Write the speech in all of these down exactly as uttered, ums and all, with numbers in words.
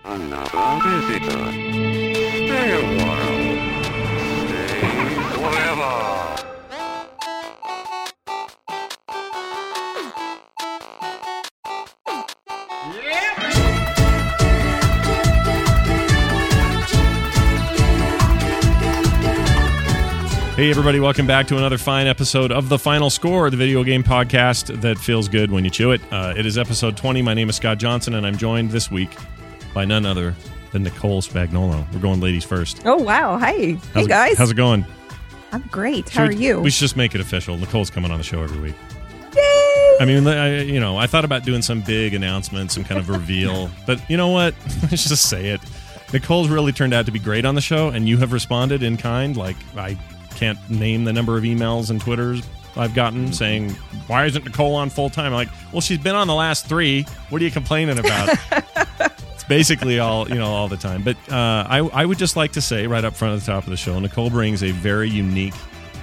Another visitor. Stay a while. Stay forever. Hey everybody, welcome back to another fine episode of The Final Score, the video game podcast that feels good when you chew it. Uh, it is episode twenty. My name is Scott Johnson, and I'm joined this week by none other than Nicole Spagnolo. We're going ladies first. Oh, wow. Hi. How's Hey, it, guys. How's it going? I'm great. Should How we, are you? We should just make it official. Nicole's coming on the show every week. Yay! I mean, I, you know, I thought about doing some big announcement, some kind of reveal, but you know what? Let's just say it. Nicole's really turned out to be great on the show, and you have responded in kind. Like, I can't name the number of emails and Twitters I've gotten saying, why isn't Nicole on full time? I'm like, well, she's been on the last three. What are you complaining about? It's basically all, you know, all the time. But uh, I, I would just like to say right up front at the top of the show, Nicole brings a very unique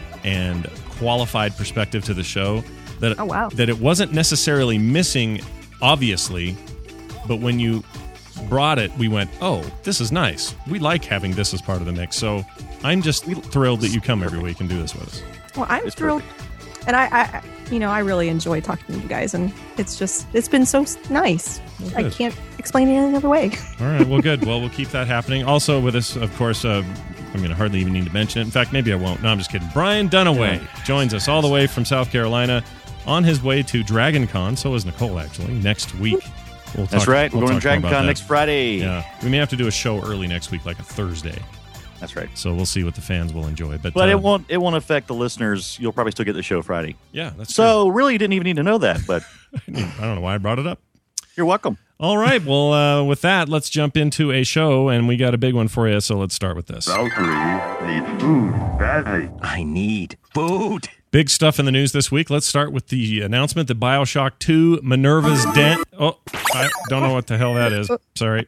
and qualified perspective to the show that, Oh, wow. that it wasn't necessarily missing, obviously, but when you brought it, we went, oh, this is nice. We like having this as part of the mix. So I'm just thrilled that you come every week and do this with us. Well, I'm It's thrilled. And I, I, you know, I really enjoy talking to you guys. And it's just, it's been so s- nice. Well, I good. can't explain it any other way. All right, well, good. Well, we'll keep that happening. Also with us, of course, uh, I'm going to hardly even need to mention it. In fact, maybe I won't. No, I'm just kidding. Brian Dunaway joins us all the way from South Carolina on his way to Dragon Con. So is Nicole, actually, next week. We'll That's talk- right. we'll We're going talk to more Dragon about Con that. next Friday. Yeah, we may have to do a show early next week, like a Thursday. That's right. So we'll see what the fans will enjoy. But, But uh, it won't. It won't affect the listeners. You'll probably still get the show Friday. Yeah, that's So really, you didn't even need to know that. But true. I don't know why I brought it up. you're welcome. All right. Well, uh, with that, let's jump into a show, and we got a big one for you. So let's start with this. Valkyrie needs food badly. I need food. Big stuff in the news this week. Let's start with the announcement that BioShock two Minerva's Den. Oh, I don't know what the hell that is. Sorry.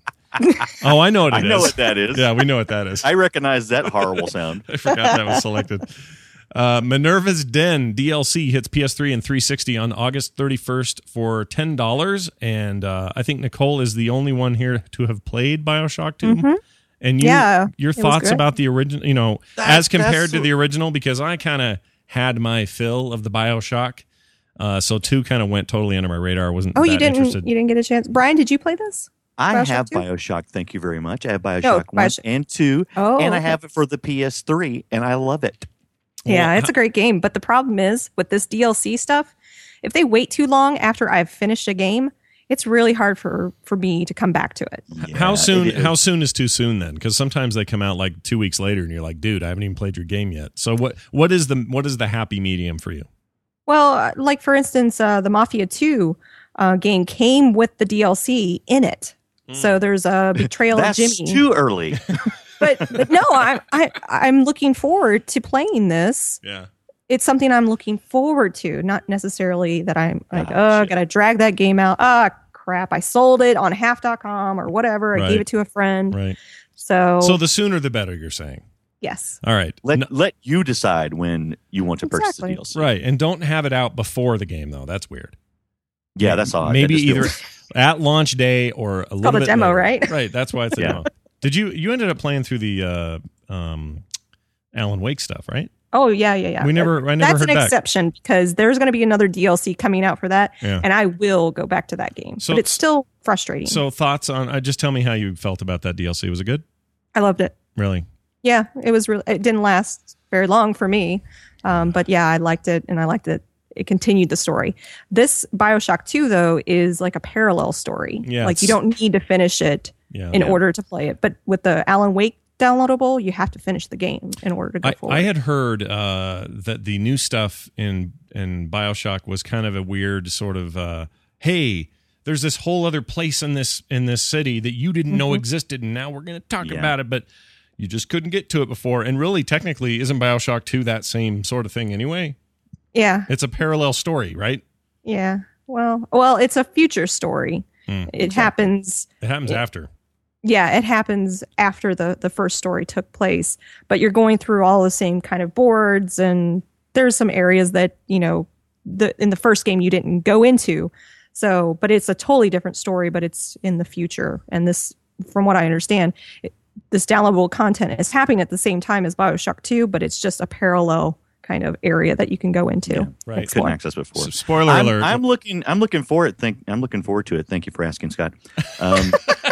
Oh, I know what it I is. know what that is. Yeah, we know what that is. I recognize that horrible sound. I forgot that was selected. Uh, Minerva's Den D L C hits P S three and three sixty on August thirty-first for ten dollars. And uh, I think Nicole is the only one here to have played BioShock two. Mhm. And you, Yeah, your it was thoughts great. about the original, you know, That- as compared that's- to the original, because I kind of had my fill of the BioShock. Uh, so two kind of went totally under my radar. I wasn't Oh, that you didn't, interested. you didn't get a chance. Brian, did you play this? I BioShock have two? BioShock. Thank you very much. I have BioShock No, one Bioshock- and two, Oh, and I okay. have it for the P S three, and I love it. Yeah, Well, it's a great game. But the problem is with this D L C stuff, if they wait too long after I've finished a game, it's really hard for, for me to come back to it. How Yeah, soon? it is. How soon is too soon then? Because sometimes they come out like two weeks later, and you're like, "Dude, I haven't even played your game yet." So what? What is the what is the happy medium for you? Well, uh, like for instance, uh, the Mafia two uh, game came with the D L C in it. So there's a betrayal of That's Jimmy. too early. but, but no, I'm I, I'm looking forward to playing this. Yeah. It's something I'm looking forward to, not necessarily that I'm like, Gotcha. oh, gotta drag that game out. Ah, crap! I sold it on half dot com or whatever. I Right. gave it to a friend. Right. So, So the sooner the better. You're saying. yes, All right. Let No- let you decide when you want to purchase Exactly. the D L C. right. And don't have it out before the game though. That's weird. Yeah, that's odd. Maybe That just either feels- at launch day or a little called a bit demo, later. right? Right. That's why it's a Yeah. demo. Did you you ended up playing through the uh, um, Alan Wake stuff, right? Oh yeah, yeah, yeah. We never- I never That's heard an back. exception because there's going to be another D L C coming out for that, Yeah. and I will go back to that game. So- but it's still frustrating. So thoughts on? Uh, just tell me how you felt about that D L C. Was it good? I loved it. Really? Yeah, it was really. It didn't last very long for me, um, but yeah, I liked it, and I liked it. It continued the story. This BioShock two, though, is like a parallel story. Yeah, like you it's- don't need to finish it Yeah. in Yeah. order to play it. But with the Alan Wake downloadable, you have to finish the game in order to go I, forward. I had heard uh, that the new stuff in in Bioshock was kind of a weird sort of uh, hey, there's this whole other place in this in this city that you didn't know Mhm. existed, and now we're going to talk Yeah. about it, but you just couldn't get to it before. And really, technically, isn't Bioshock two that same sort of thing anyway? yeah, It's a parallel story, right? yeah. Well, well, it's a future story. Hmm. It happens. It happens Yeah. after. Yeah, it happens after the the first story took place, but you're going through all the same kind of boards, and there's some areas that you know the in the first game you didn't go into. So, but it's a totally different story, but it's in the future, and this from what I understand, it, this downloadable content is happening at the same time as BioShock two, but it's just a parallel kind of area that you can go into. Yeah, right. Explore. Couldn't access before. So, spoiler I'm, alert. I'm looking. I'm looking forward. Think. I'm looking forward to it. Thank you for asking, Scott. Um,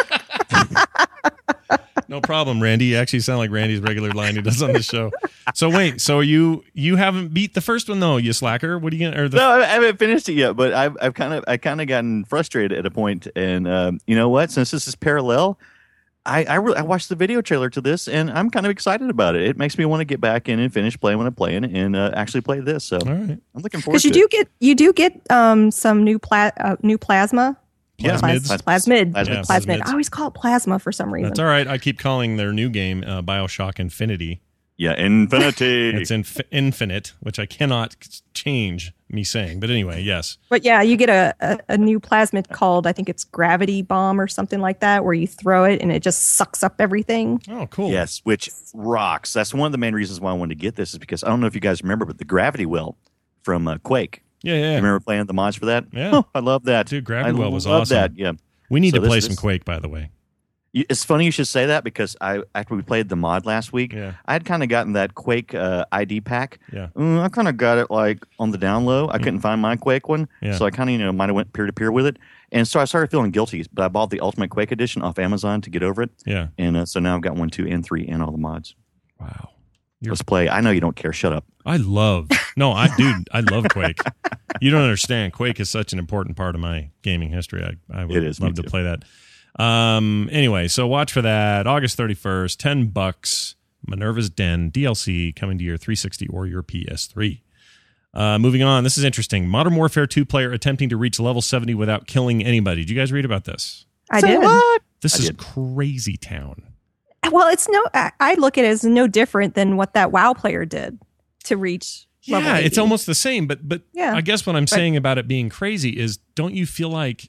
No problem, Randy. You actually sound like Randy's regular line he does on the show. So wait, so you you haven't beat the first one though, you slacker? What are you gonna? Or the, no, I haven't finished it yet, but I've I've kind of I kind of gotten frustrated at a point, and um, you know what? Since this is parallel, I I, really, I watched the video trailer to this, and I'm kind of excited about it. It makes me want to get back in and finish playing what I'm playing, and uh, actually play this. So all right. I'm looking forward Because to you do it. get you do get um, some new pla- uh, new plasma. Yeah. Plasmids. Plas- plasmid. Plasmid. Yeah, Plasmid. plasmids. I always call it plasma for some reason. That's all right. I keep calling their new game uh, BioShock Infinity. Yeah, Infinity. It's inf- infinite, which I cannot change me saying. But anyway, yes. But yeah, you get a, a, a new plasmid called, I think it's Gravity Bomb or something like that, where you throw it and it just sucks up everything. Oh, cool. Yes, which rocks. That's one of the main reasons why I wanted to get this is because I don't know if you guys remember, but the Gravity Well from uh, Quake. Yeah, yeah. You remember playing the mods for that? Yeah. Oh, I love that. Dude, Gravity I Well was love awesome. that. Yeah. We need So to this- play this- some Quake, by the way. You- It's funny you should say that because I after we played the mod last week, Yeah. I had kind of gotten that Quake uh, I D pack. Yeah. Mm, I kind of got it like on the down low. I couldn't find my Quake one, Yeah. so I kind of you know might have went peer to peer with it, and so I started feeling guilty. But I bought the Ultimate Quake Edition off Amazon to get over it, Yeah. and uh, so now I've got one, two, and three, and all the mods. Wow. You're- Let's play. I know you don't care. Shut up. I love. No, I dude, I love Quake. You don't understand. Quake is such an important part of my gaming history. I, I would It is, me love to too. play that. Um. Anyway, so watch for that. August thirty-first, ten bucks. Minerva's Den D L C coming to your three sixty or your P S three. Uh, moving on. This is interesting. Modern Warfare two player attempting to reach level seventy without killing anybody. Did you guys read about this? I Say did. what? This I is did. crazy town. Well, it's no. I, I look at it as no different than what that WoW player did to reach. level Yeah, it's eighty. almost the same. But but Yeah. I guess what I'm saying about it being crazy is, don't you feel like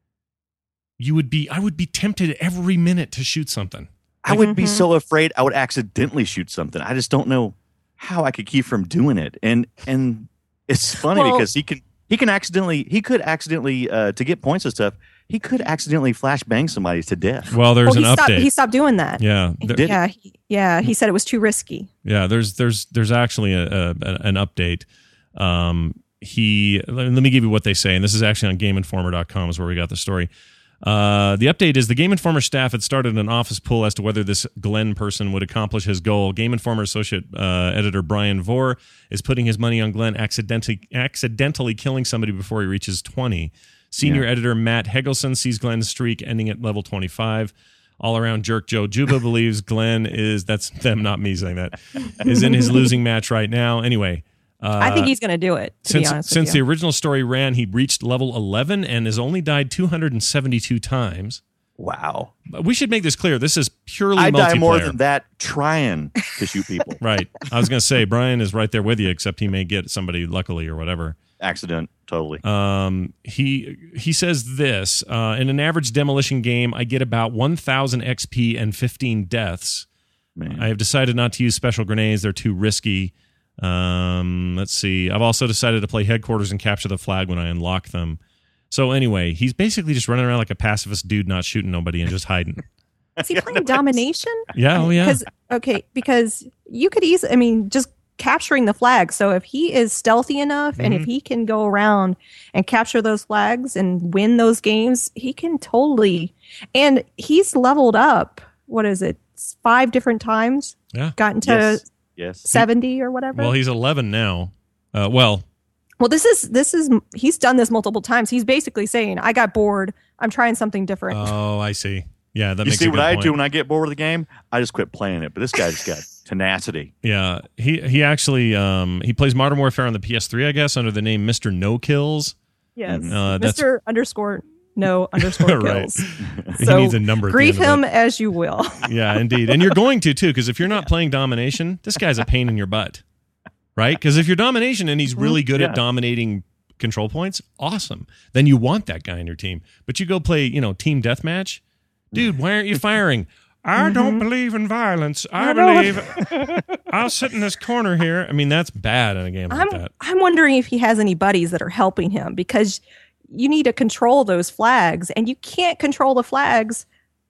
you would be? I would be tempted every minute to shoot something. I would be Mhm. so afraid I would accidentally shoot something. I just don't know how I could keep from doing it. And and it's funny Well- because he can he can accidentally he could accidentally uh, to get points and stuff. He could accidentally flashbang somebody to death. Well, there's Well, he an stopped. update. He stopped doing that. yeah, there- did. yeah, he, yeah. He said it was too risky. yeah. There's there's there's actually a, a an update. Um, he let me give you what they say, and this is actually on Game Informer dot com is where we got the story. Uh, the update is the Game Informer staff had started an office poll as to whether this Glenn person would accomplish his goal. Game Informer associate uh, editor Brian Vore is putting his money on Glenn accidentally accidentally killing somebody before he reaches twenty. Senior Yeah. editor Matt Hegelson sees Glenn's streak ending at level twenty-five. All around jerk Joe Juba believes Glenn is, that's them, not me saying that, is in his losing match right now. Anyway. Uh, I think he's going to do it. To since be honest since with the you. original story ran, he reached level eleven and has only died two hundred seventy-two times. Wow. But we should make this clear. This is purely I multiplayer. die more than that trying to shoot people. Right. I was going to say, Brian is right there with you, except he may get somebody luckily or whatever. Accident, totally. Um, he he says this, uh, in an average demolition game, I get about one thousand X P and fifteen deaths. Man. I have decided not to use special grenades. They're too risky. Um, let's see. I've also decided to play headquarters and capture the flag when I unlock them. So anyway, he's basically just running around like a pacifist dude, not shooting nobody and just hiding. Is he playing domination? Yeah, oh yeah. Because okay, because you could easily. I mean, just capturing the flag. So if he is stealthy enough, and Mm-hmm. if he can go around and capture those flags and win those games, he can totally. And he's leveled up. What is it? Five different times. Yeah. Gotten to yes. Yes. seventy or whatever. Well, he's eleven now. Uh, well, Well, this is this is he's done this multiple times. He's basically saying, "I got bored. I'm trying something different." oh, I see. Yeah, that You makes see a good what I point. do when I get bored with the game? I just quit playing it. But this guy just got tenacity. Yeah, he he actually um, he plays Modern Warfare on the P S three, I guess, under the name Mister No Kills. yes, Uh, that's- Mister Underscore No Underscore Right. Kills. He So, needs a number. At the Grieve end of him it. as you will. Yeah, indeed, and you're going to too, because if you're not playing domination, this guy's a pain in your butt, right? Because if you're domination and he's really good Yeah. at dominating control points, awesome. Then you want that guy in your team. But you go play, you know, team deathmatch, dude. Why aren't you firing? I don't believe in violence. I, I know. believe I'll sit in this corner here. I mean, that's bad in a game like I'm that. I'm wondering if he has any buddies that are helping him, because you need to control those flags, and you can't control the flags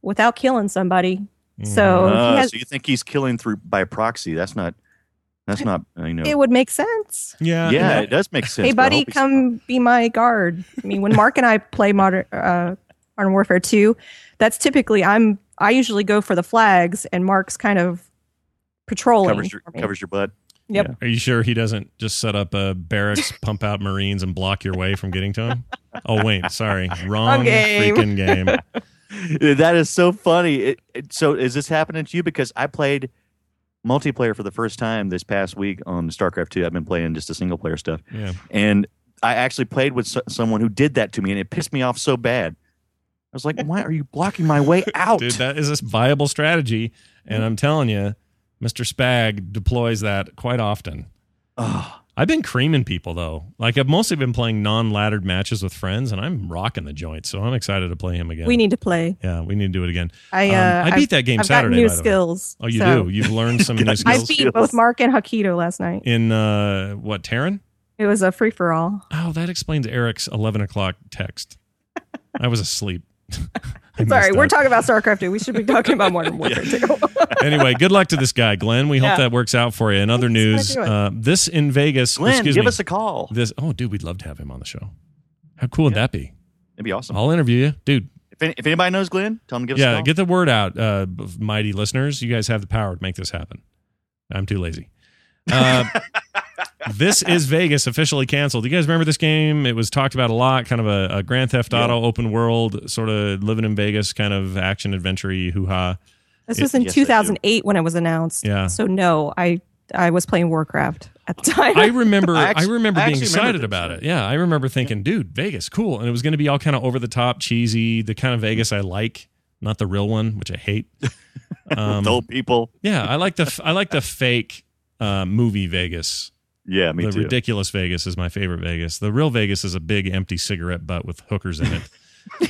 without killing somebody. So Uh, he has, so you think he's killing through by proxy? That's not. That's not. uh, You know. it would make sense. Yeah. yeah, and it does make sense. Hey, but I buddy, hope he's- come be my guard. I mean, when Mark and I play Modern uh, Modern Warfare two, that's typically I'm. I usually go for the flags, and Mark's kind of patrolling. covers your for me. covers your butt. Yep. Yeah. Are you sure he doesn't just set up a barracks, pump out Marines, and block your way from getting to him? Oh, wait. Sorry. Wrong Wrong game. freaking game. That is so funny. It, it, so is this happening to you? Because I played multiplayer for the first time this past week on StarCraft two. I've been playing just the single player stuff. Yeah. And I actually played with so- someone who did that to me, and it pissed me off so bad. I was like, why are you blocking my way out? Dude, that is a viable strategy. And I'm telling you, Mister Spag deploys that quite often. Ugh. I've been creaming people, though. Like, I've mostly been playing non-laddered matches with friends, and I'm rocking the joint. So I'm excited to play him again. We need to play. Yeah, we need to do it again. I Um, uh, I beat I've- that game I've Saturday, Got new by the way. skills. Oh, you so- do? You've learned some new I skills? I beat skills. both Mark and Hakito last night. In, uh, what, Terran? It was a free for all. Oh, that explains Eric's eleven o'clock text. I was asleep. I Sorry, missed we're that. talking about StarCraft two. We should be talking about Modern Warfare two. Anyway, good luck to this guy, Glenn. We hope Yeah. that works out for you. In other He's news, gonna do it. uh, this in Vegas. Glenn, excuse give me, us a call. this. Oh, dude, we'd love to have him on the show. How cool would that be? It'd be awesome. I'll interview you, dude. If, any, if anybody knows Glenn, tell him to give us a Yeah, call. get the word out, uh, mighty listeners. You guys have the power to make this happen. I'm too lazy. Uh, this is Vegas officially canceled. You guys remember this game? It was talked about a lot. Kind of a, a Grand Theft Auto open world, sort of living in Vegas, kind of action adventure hoo ha. This It- was in yes, I do. two thousand eight when it was announced. Yeah. So no, I I was playing Warcraft at the time. I remember. I I, actually- remember I being actually excited remember about this. it. Yeah, I remember thinking, dude, Vegas, cool, and it was going to be all kind of over the top, cheesy, the kind of Vegas I like, not the real one, which I hate. Um, The old people. yeah, I like the I like the fake uh, movie Vegas. Yeah, me the too. ridiculous Vegas is my favorite Vegas. The real Vegas is a big empty cigarette butt with hookers in it.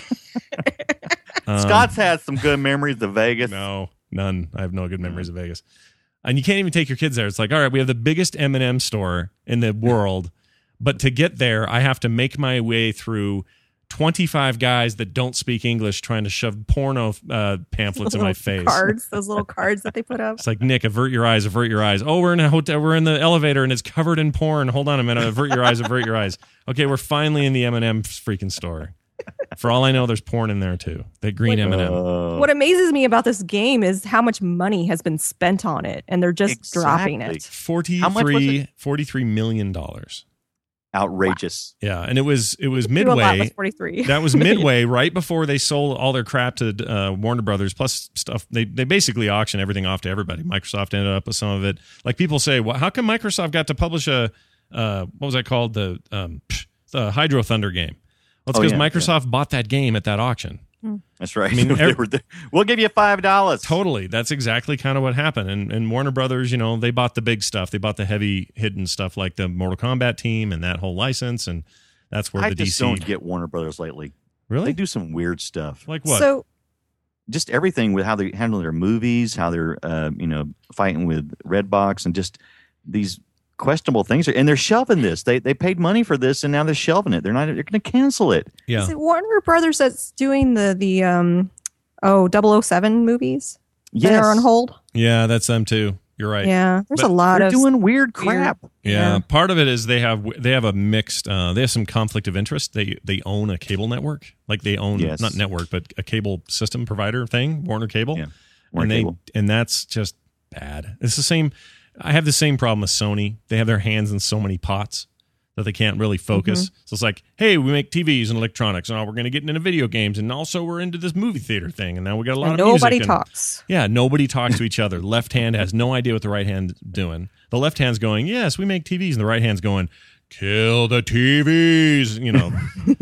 Um, Scott's had some good memories of Vegas. No, none. I have no good memories of Vegas. And you can't even take your kids there. It's like, all right, we have the biggest M and M store in the world, but to get there, I have to make my way through twenty-five guys that don't speak English trying to shove porno uh, pamphlets in my Little face. Cards, those little cards that they put up. It's like, Nick, avert your eyes, avert your eyes. Oh, we're in a hotel, we're in the elevator and it's covered in porn. Hold on a minute, avert your eyes, avert your eyes. Okay, we're finally in the M and M freaking store. For all I know, there's porn in there too. That green M and M. Uh, What amazes me about this game is how much money has been spent on it, and they're just dropping Exactly. it. How much was forty-three, forty-three million dollars. outrageous. Yeah, and it was it was Do a lot midway. with forty-three. That was midway, right before they sold all their crap to uh, Warner Brothers. Plus stuff, they they basically auctioned everything off to everybody. Microsoft ended up with some of it. Like people say, well, how come Microsoft got to publish a uh, what was that called the um, the Hydro Thunder game? Well, it's Oh, because yeah, Microsoft bought that game at that auction. That's right. I mean, They every- were there. We'll give you five dollars. Totally. That's exactly kind of what happened. And, and Warner Brothers, you know, they bought the big stuff. They bought the heavy hidden stuff like the Mortal Kombat team and that whole license. And that's where I the just D C. don't get Warner Brothers lately. Really? They do some weird stuff. Like what? So Just everything with how they handle their movies, how they're uh, you know fighting with Redbox, and just these questionable things. And they're shelving this. They they paid money for this, and now they're shelving it. They're not. They're going to cancel it. yeah. is it Warner Brothers that's doing the the um oh double oh seven movies that Yes, are on hold? Yeah, that's them too. You're right. Yeah, there's But a lot they're of doing weird crap. Yeah, Yeah. part of it is they have they have a mixed uh, they have some conflict of interest. They they own a cable network, like they own Yes. not network, but a cable system provider thing, Warner Cable. Yeah, Warner and they Cable. and that's just bad. It's the same. I have the same problem with Sony. They have their hands in so many pots that they can't really focus. Mm-hmm. So it's like, hey, we make T Vs and electronics, and now we're going to get into video games, and also we're into this movie theater thing, and now we got a lot and of nobody music and- talks. Yeah, nobody talks to each other. Left hand has no idea what the right hand's doing. The left hand's going, yes, we make T Vs, and the right hand's going, kill the T Vs. You know,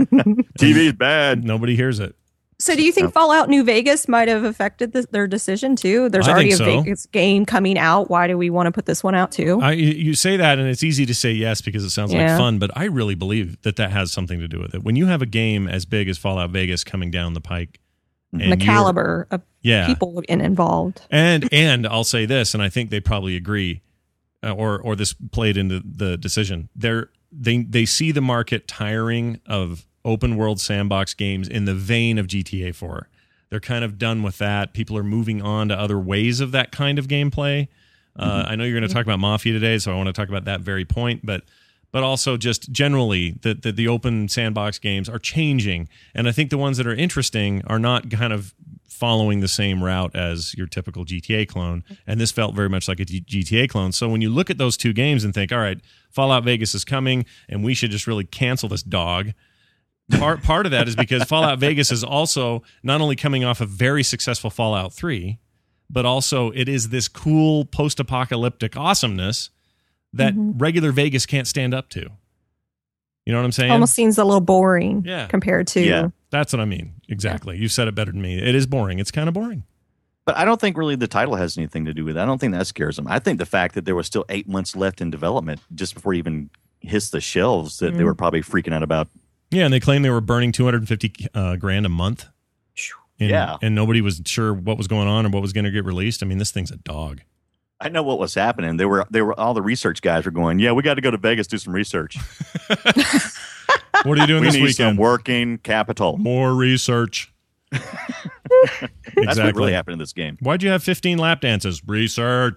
T V's bad. nobody hears it. So do you think Fallout New Vegas might have affected this, their decision too? There's I already think a so. Vegas game coming out. Why do we want to put this one out too? I, you say that, and it's easy to say yes because it sounds like Yeah. fun, but I really believe that that has something to do with it. When you have a game as big as Fallout Vegas coming down the pike, and And the you're- caliber of yeah, people in, involved. and and I'll say this, and I think they probably agree, uh, or or this played into the decision. They're they they see the market tiring of open world sandbox games in the vein of G T A four. They're kind of done with that. People are moving on to other ways of that kind of gameplay. Uh, I know you're going to talk about Mafia today, so I want to talk about that very point, but but also just generally the, the the open sandbox games are changing, and I think the ones that are interesting are not kind of following the same route as your typical G T A clone, and this felt very much like a G T A clone. So when you look at those two games and think, all right, Fallout Vegas is coming, and we should just really cancel this dog, part part of that is because Fallout Vegas is also not only coming off a very successful Fallout three, but also it is this cool post-apocalyptic awesomeness that Mhm. regular Vegas can't stand up to. You know what I'm saying? Almost seems a little boring Yeah. compared to. Yeah. That's what I mean. Exactly. You said it better than me. It is boring. It's kind of boring. But I don't think really the title has anything to do with it. I don't think that scares them. I think the fact that there was still eight months left in development just before it even hits the shelves that they Mhm. were probably freaking out about. Yeah, and they claim they were burning two hundred fifty uh, grand a month. And, Yeah. and nobody was sure what was going on or what was going to get released. I mean, this thing's a dog. I know what was happening. They were they were all the research guys were going, yeah, we got to go to Vegas do some research. What are you doing we this need some weekend? working capital. More research. That's what Exactly. really happened in this game. Why'd you have fifteen lap dances? Research.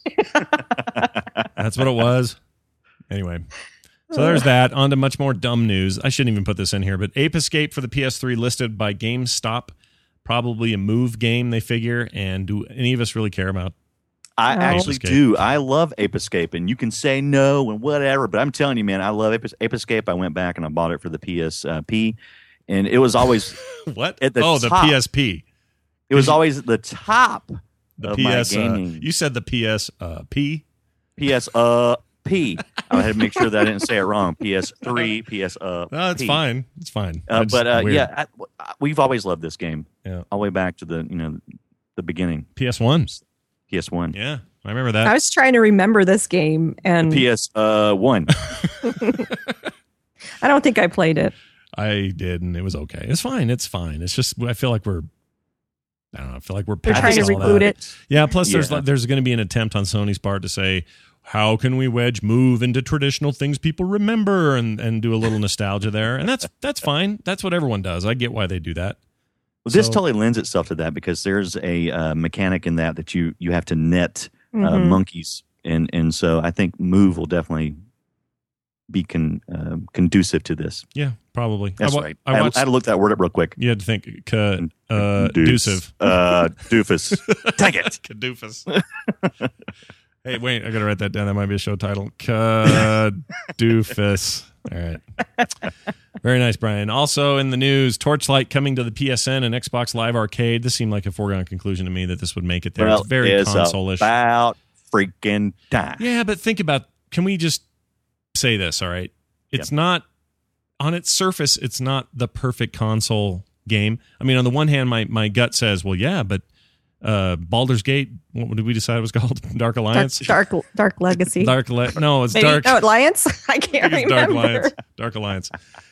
That's what it was. Anyway, so there's that. On to much more dumb news. I shouldn't even put this in here, but Ape Escape for the P S three listed by GameStop. Probably a move game, they figure. And do any of us really care about? I No. actually Ape Escape. do. I love Ape Escape, and you can say no and whatever, but I'm telling you, man, I love Ape, Ape Escape. I went back and I bought it for the P S P, and it was always What? At the oh, the top. P S P. it was always at the top The of P S. my Uh, gaming. you said the P S uh, P. P S uh P. I had to make sure that I didn't say it wrong. P S three, P S uh. No, it's P. fine. It's fine. Uh, It's but uh, weird. yeah, I, we've always loved this game. Yeah. all the way back to the you know the beginning. P S one. P S one. Yeah, I remember I that. was trying to remember this game, and P S uh one. I don't think I played it. I did, and it was okay. It's fine. It's fine. It's just I feel like we're. I don't know. I feel like we're They're past trying to all reboot that. it. Yeah. Plus, there's Yeah. there's going to be an attempt on Sony's part to say, how can we wedge move into traditional things people remember and and do a little nostalgia there, and that's that's fine. That's what everyone does. I get why they do that. Well, this So- totally lends itself to that because there's a uh, mechanic in that that you you have to net uh, Mhm. monkeys, and and so I think Move will definitely be con, uh, conducive to this. Yeah, probably. That's I, wa- right. I I, watched. I had to look that word up real quick. you had to think. Ca, uh, Deuce. Dusive. Uh, doofus. Dang it. Cadoofus. Hey, wait, I gotta write that down. That might be a show title. Cadoofus. All right. Very nice, Brian. Also in the news, Torchlight coming to the P S N and Xbox Live Arcade. This seemed like a foregone conclusion to me that this would make it there. Well, it's very it's console-ish. about freaking time. Yeah, but think about, can we just say this, all right? It's not, on its surface, it's not the perfect console game. I mean, on the one hand, my, my gut says, well, yeah, but uh, Baldur's Gate, what did we decide it was called? Dark Dark, Alliance? Dark, Dark Legacy. Dark Le- No, it's Maybe, Dark. no, Alliance? I can't I think it's Dark remember. Alliance. Dark Alliance.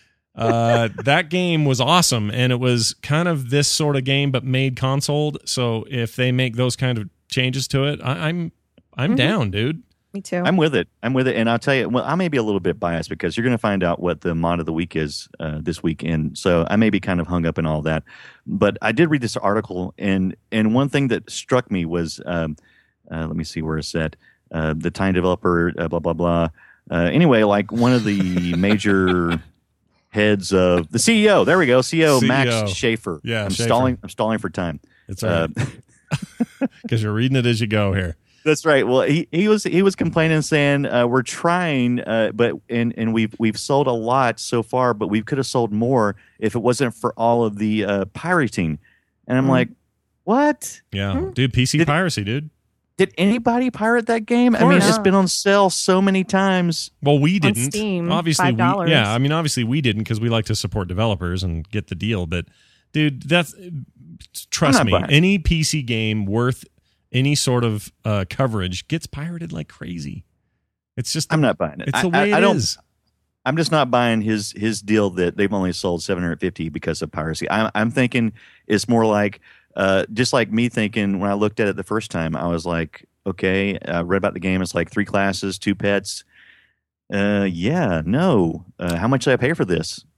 Uh, that game was awesome, and it was kind of this sort of game, but made consoled. So if they make those kind of changes to it, I, I'm I'm Mhm. down, dude. Me too. I'm with it. I'm with it. And I'll tell you, well, I may be a little bit biased because you're going to find out what the mod of the week is uh, this weekend. So I may be kind of hung up in all that. But I did read this article, and and one thing that struck me was, um, uh, let me see where it's at. Uh, the Time developer, uh, blah, blah, blah. Uh, anyway, like one of the major heads of the C E O, there we go, C E O, C E O. Max Schaefer. Yeah, I'm Schaefer. stalling. I'm stalling for time. It's all Uh, right. Because you're reading it as you go here. That's right. Well, he, he was he was complaining, saying uh, we're trying, uh, but and and we've we've sold a lot so far, but we could have sold more if it wasn't for all of the uh, pirating. And I'm Mm. like, what? Yeah, Hmm. dude, P C Did- piracy, dude. Did anybody pirate that game? I mean, course. it's been on sale so many times. Well, we On didn't. Steam, obviously, five dollars. we, yeah. I mean, obviously, we didn't because we like to support developers and get the deal. But, dude, that's trust I'm me. not buying it. Any P C game worth any sort of uh, coverage gets pirated like crazy. It's just I'm not buying it. It's I, the way I, I it don't. is. I'm just not buying his his deal that they've only sold seven hundred fifty because of piracy. I'm I'm thinking it's more like uh, just like me thinking when I looked at it the first time, I was like, okay, I read about the game. It's like three classes, two pets. Uh, yeah, no. Uh, how much did I pay for this?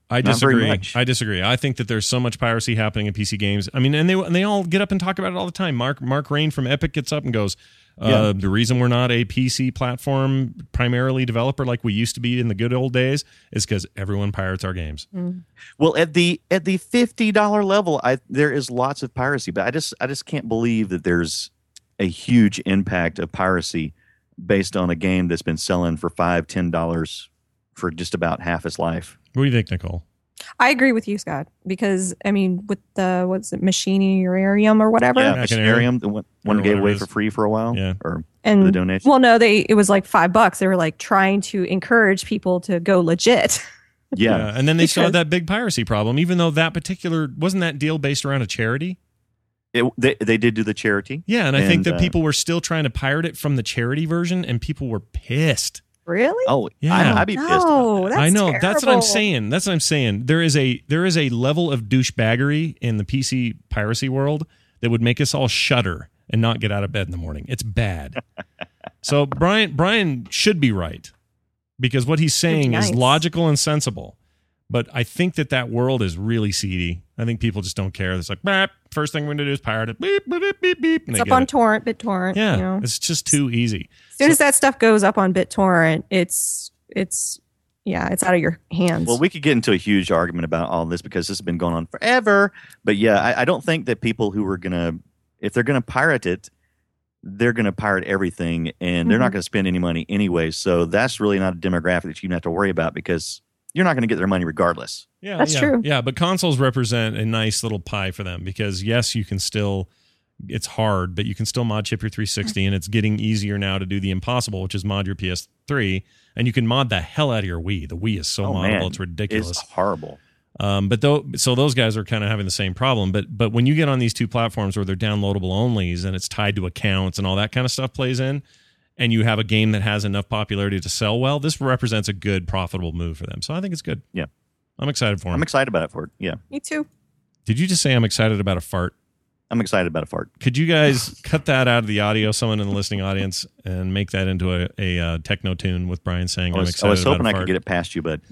I Not very disagree. much. I disagree. I think that there's so much piracy happening in P C games. I mean, and they and they all get up and talk about it all the time. Mark Mark Rain from Epic gets up and goes, uh, Yeah. "The reason we're not a P C platform primarily developer like we used to be in the good old days is because everyone pirates our games." Well, at the at the fifty dollar level, I there is lots of piracy, but I just I just can't believe that there's a huge impact of piracy based on a game that's been selling for five, ten dollars for just about half its life. What do you think, Nicole? I agree with you, Scott, because I mean, with the what's it, Machinarium or whatever, Yeah, Machinarium. Machinarium, the one, one Or gave whatever away it for is. free for a while, Yeah. or and the donation. well, no, they it was like five bucks. They were like trying to encourage people to go legit. yeah. and then they still had Because- that big piracy problem, even though that particular wasn't that deal based around a charity. It, they they did do the charity. Yeah, and I think And, that uh, people were still trying to pirate it from the charity version, and people were pissed. Really? Oh, Yeah. I, I'd be pissed. About No, that. that's I know. That's what I'm terrible. saying. That's what I'm saying. There is a there is a level of douchebaggery in the P C piracy world that would make us all shudder and not get out of bed in the morning. It's bad. So Brian Brian should be right because what he's saying nice. is logical and sensible. But I think that that world is really seedy. I think people just don't care. It's like, "Bah, first thing we're going to do is pirate it. Beep, beep, beep, beep, beep. and It's they up get on it. torrent, BitTorrent. Yeah, You know? it's just too easy. As soon as that stuff goes up on BitTorrent, it's it's yeah, it's out of your hands. Well, we could get into a huge argument about all this because this has been going on forever. But yeah, I, I don't think that people who are gonna, if they're gonna pirate it, they're gonna pirate everything, and they're not Mhm. gonna spend any money anyway. So that's really not a demographic that you have to worry about because you're not gonna get their money regardless. Yeah, That's yeah, true. Yeah, but consoles represent a nice little pie for them because yes, you can still. It's hard, but you can still mod chip your three sixty, and it's getting easier now to do the impossible, which is mod your P S three, and you can mod the hell out of your Wii. The Wii is so oh moddable, man, it's ridiculous. It's horrible. Um, but though, so those guys are kind of having the same problem. But but when you get on these two platforms where they're downloadable onlys and it's tied to accounts and all that kind of stuff plays in, and you have a game that has enough popularity to sell well, this represents a good, profitable move for them. So I think it's good. Yeah. I'm excited for them. I'm excited about it for it. Yeah, Me too. Did you just say I'm excited about a fart? I'm excited about a fart. Could you guys cut that out of the audio, someone in the listening audience, and make that into a, a uh, techno tune with Brian saying I I'm was, I excited was hoping about I a could fart? get it past you, but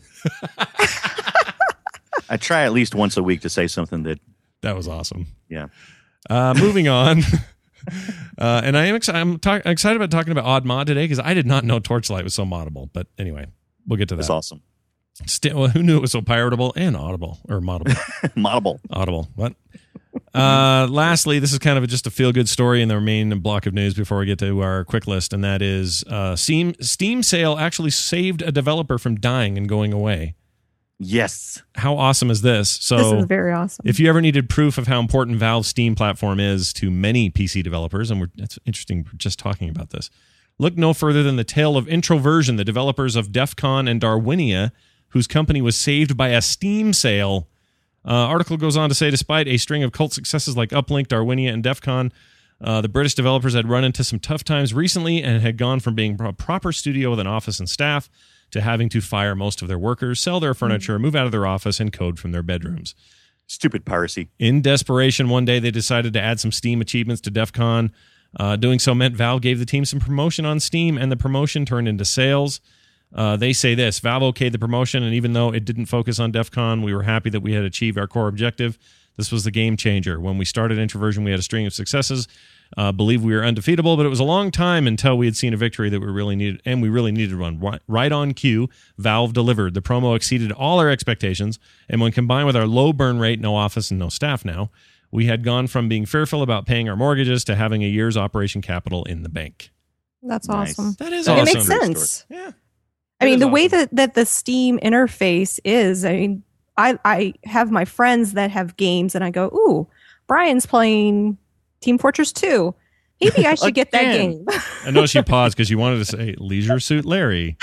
I try at least once a week to say something that, That was awesome. yeah. Uh, moving on. Uh, and I am excited. I'm talk- excited about talking about Odd Mod today because I did not know Torchlight was so moddable. But anyway, we'll get to It's that. awesome. St- well, who knew it was so piratable and audible or moddable? Moddable. Audible. What? Uh, lastly, this is kind of just a feel-good story in the remaining block of news before we get to our quick list, and that is uh, Steam Steam sale actually saved a developer from dying and going away. Yes. How awesome is this? So This is very awesome. if you ever needed proof of how important Valve's Steam platform is to many P C developers, and we're, it's interesting we're just talking about this, look no further than the tale of Introversion, the developers of DEF CON and Darwinia, whose company was saved by a Steam sale. Uh, article goes on to say, despite a string of cult successes like Uplink, Darwinia, and DEF CON, uh, the British developers had run into some tough times recently and had gone from being a proper studio with an office and staff to having to fire most of their workers, sell their furniture, move out of their office, and code from their bedrooms. Stupid piracy. In desperation, one day they decided to add some Steam achievements to DEF CON. Uh, doing so meant Valve gave the team some promotion on Steam, and the promotion turned into sales. Uh, they say this, Valve okayed the promotion, and even though it didn't focus on DEF CON, we were happy that we had achieved our core objective. This was the game changer. When we started Introversion, we had a string of successes. Uh, believe we were undefeatable, but it was a long time until we had seen a victory that we really needed, and we really needed one. Right, right on cue, Valve delivered. The promo exceeded all our expectations, and when combined with our low burn rate, no office, and no staff now, we had gone from being fearful about paying our mortgages to having a year's operation capital in the bank. That's Nice. awesome. That is It awesome. makes Great sense. Yeah. I mean, is the way awesome. that, that the Steam interface is, I mean, I, I have my friends that have games, and I go, ooh, Brian's playing Team Fortress two. Maybe I should get that Again. game. I know she paused because you wanted to say Leisure Suit Larry.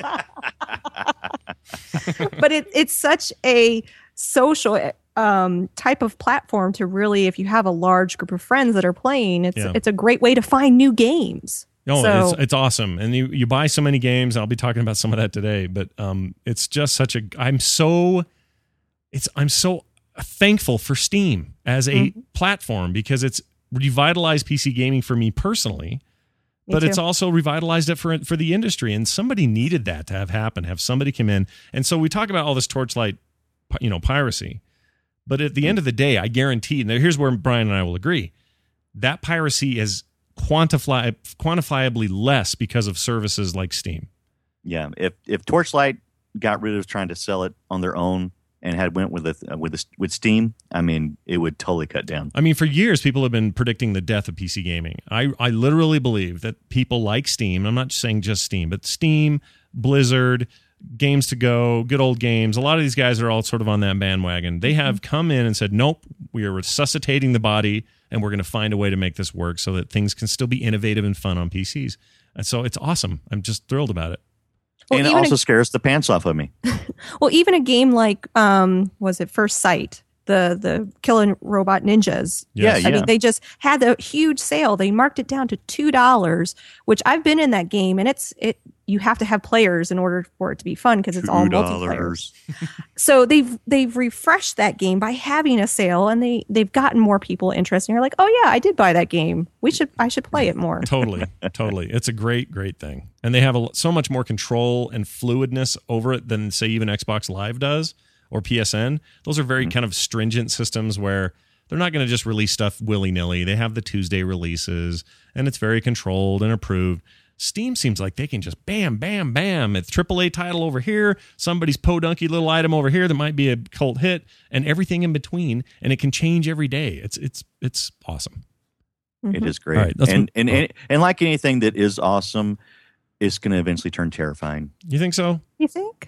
But it, it's such a social um, type of platform to really, if you have a large group of friends that are playing, it's Yeah. it's a great way to find new games. No, So- it's it's awesome, and you you buy so many games. I'll be talking about some of that today, but um, it's just such a. I'm so, it's I'm so thankful for Steam as a Mhm. platform because it's revitalized P C gaming for me personally, Me but it's too. also revitalized it for for the industry, and somebody needed that to have happen. Have somebody come in, and so we talk about all this Torchlight pi- you know, piracy. But at the end of the day, I guarantee, and here's where Brian and I will agree, that piracy is quantify, quantifiably less because of services like Steam. Yeah, if if Torchlight got rid of trying to sell it on their own and had went with it uh, with the, with Steam, I mean, it would totally cut down. I mean, for years, people have been predicting the death of P C gaming. I, I literally believe that people like Steam, I'm not saying just Steam, but Steam, Blizzard, Games to Go, good old games, a lot of these guys are all sort of on that bandwagon. They have come in and said, nope, we are resuscitating the body, and we're going to find a way to make this work so that things can still be innovative and fun on P Cs. And so it's awesome. I'm just thrilled about it. Well, and it even also a- scares the pants off of me. Well, even a game like um, was it First Sight, the the Killing Robot Ninjas? Yes. Yeah, I mean, they just had a huge sale. They marked it down to two dollars, which I've been in that game, and it's it. You have to have players in order for it to be fun because it's all multiplayer. So they've they've refreshed that game by having a sale, and they they've gotten more people interested. And you're like, oh yeah, I did buy that game. We should I should play it more. Totally, totally. It's a great, great thing. And they have a, so much more control and fluidness over it than, say, even Xbox Live does or P S N. Those are very mm-hmm. kind of stringent systems where they're not going to just release stuff willy-nilly. They have the Tuesday releases, and it's very controlled and approved. Steam seems like they can just bam, bam, bam. It's triple A title over here, somebody's podunky little item over here that might be a cult hit, and everything in between, and it can change every day. It's it's it's awesome. Mm-hmm. It is great. All right, let's and, move- and, and and like anything that is awesome, it's going to eventually turn terrifying. You think so? You think?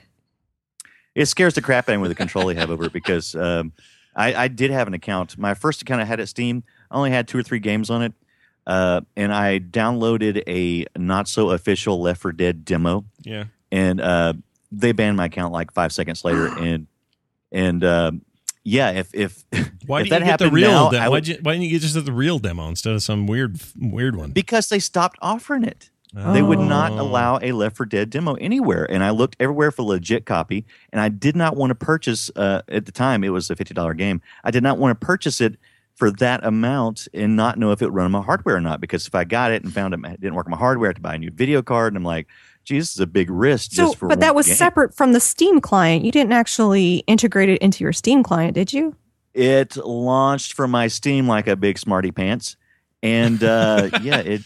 It scares the crap out of me with the control you have over it because um, I, I did have an account. My first account I had at Steam, I only had two or three games on it. Uh, and I downloaded a not so official Left four Dead demo, Yeah. and uh, they banned my account like five seconds later. and and uh, yeah, if if Why if did that you get the happened real? now, de- I why would, did you, why didn't you get just the real demo instead of some weird weird one? because they stopped offering it. They would not Oh. allow a Left four Dead demo anywhere, and I looked everywhere for a legit copy, and I did not want to purchase. Uh, at the time, it was a fifty dollar game. I did not want to purchase it for that amount and not know if it would run on my hardware or not. Because if I got it and found it didn't work on my hardware, I had to buy a new video card, and I'm like, geez, this is a big risk. So, just for but that one was game. separate from the Steam client. You didn't actually integrate it into your Steam client, did you? It launched from my Steam like a big smarty pants, and uh, yeah, it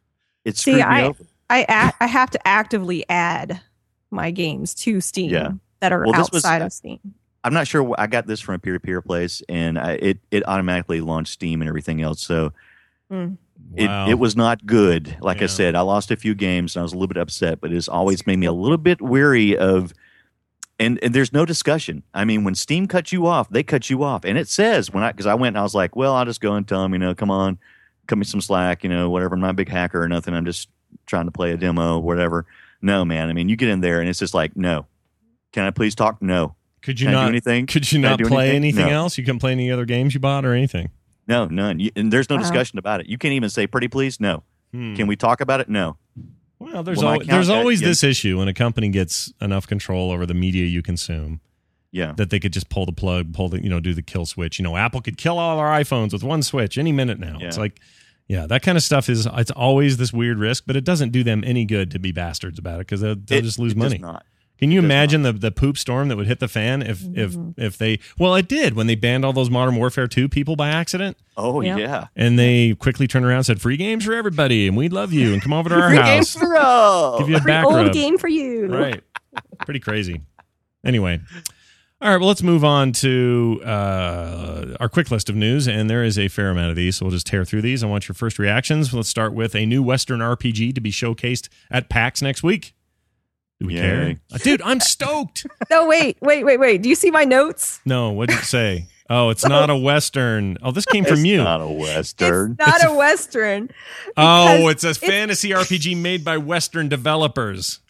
it See, screwed me I over. I act, I have to actively add my games to Steam Yeah. that are Well, this was- outside of Steam. I'm not sure. Wh- I got this from a peer-to-peer place, and I, it it automatically launched Steam and everything else. So Mm. Wow. it it was not good. Like Yeah. I said, I lost a few games, and I was a little bit upset. But it's always made me a little bit weary of. And and there's no discussion. I mean, when Steam cuts you off, they cut you off, and it says when I because I went and I was like, well, I'll just go and tell them, you know, come on, cut me some slack, you know, whatever. I'm not a big hacker or nothing. I'm just trying to play a demo, whatever. No, man. I mean, you get in there, and it's just like, no. Can I please talk? No. Could you Can I do not? anything? Could you Can I not do play anything? anything No. else? You couldn't play any other games you bought or anything. No, none. You, and there's no Wow. discussion about it. You can't even say, pretty please? No. Hmm. Can we talk about it? No. Well, there's Well, my al- account there's got- always yeah. this issue when a company gets enough control over the media you consume Yeah. that they could just pull the plug, pull the you know, do the kill switch. You know, Apple could kill all our iPhones with one switch any minute now. Yeah. It's like, yeah, that kind of stuff is it's always this weird risk, but it doesn't do them any good to be bastards about it because they'll, they'll It- just lose it does money. not. Can you It does imagine the, the poop storm that would hit the fan if if if they well it did when they banned all those Modern Warfare two people by accident Oh, Yeah. yeah. and they quickly turned around and said free games for everybody and we love you and come over to our Free house. games for all. Give you a Free back old rub. game for you. Right. Pretty crazy. Anyway. All right, well, let's move on to uh, our quick list of news, and there is a fair amount of these, so we'll just tear through these. I want your first reactions. Let's start with a new Western R P G to be showcased at PAX next week. Do we Yay. care? Uh, Dude, I'm stoked. No, wait, wait, wait, wait. Do you see my notes? No, what did it say? Oh, it's not a Western. Oh, this came from It's you. not a Western. It's not a Western. Oh, because it's a fantasy R P G made by Western developers.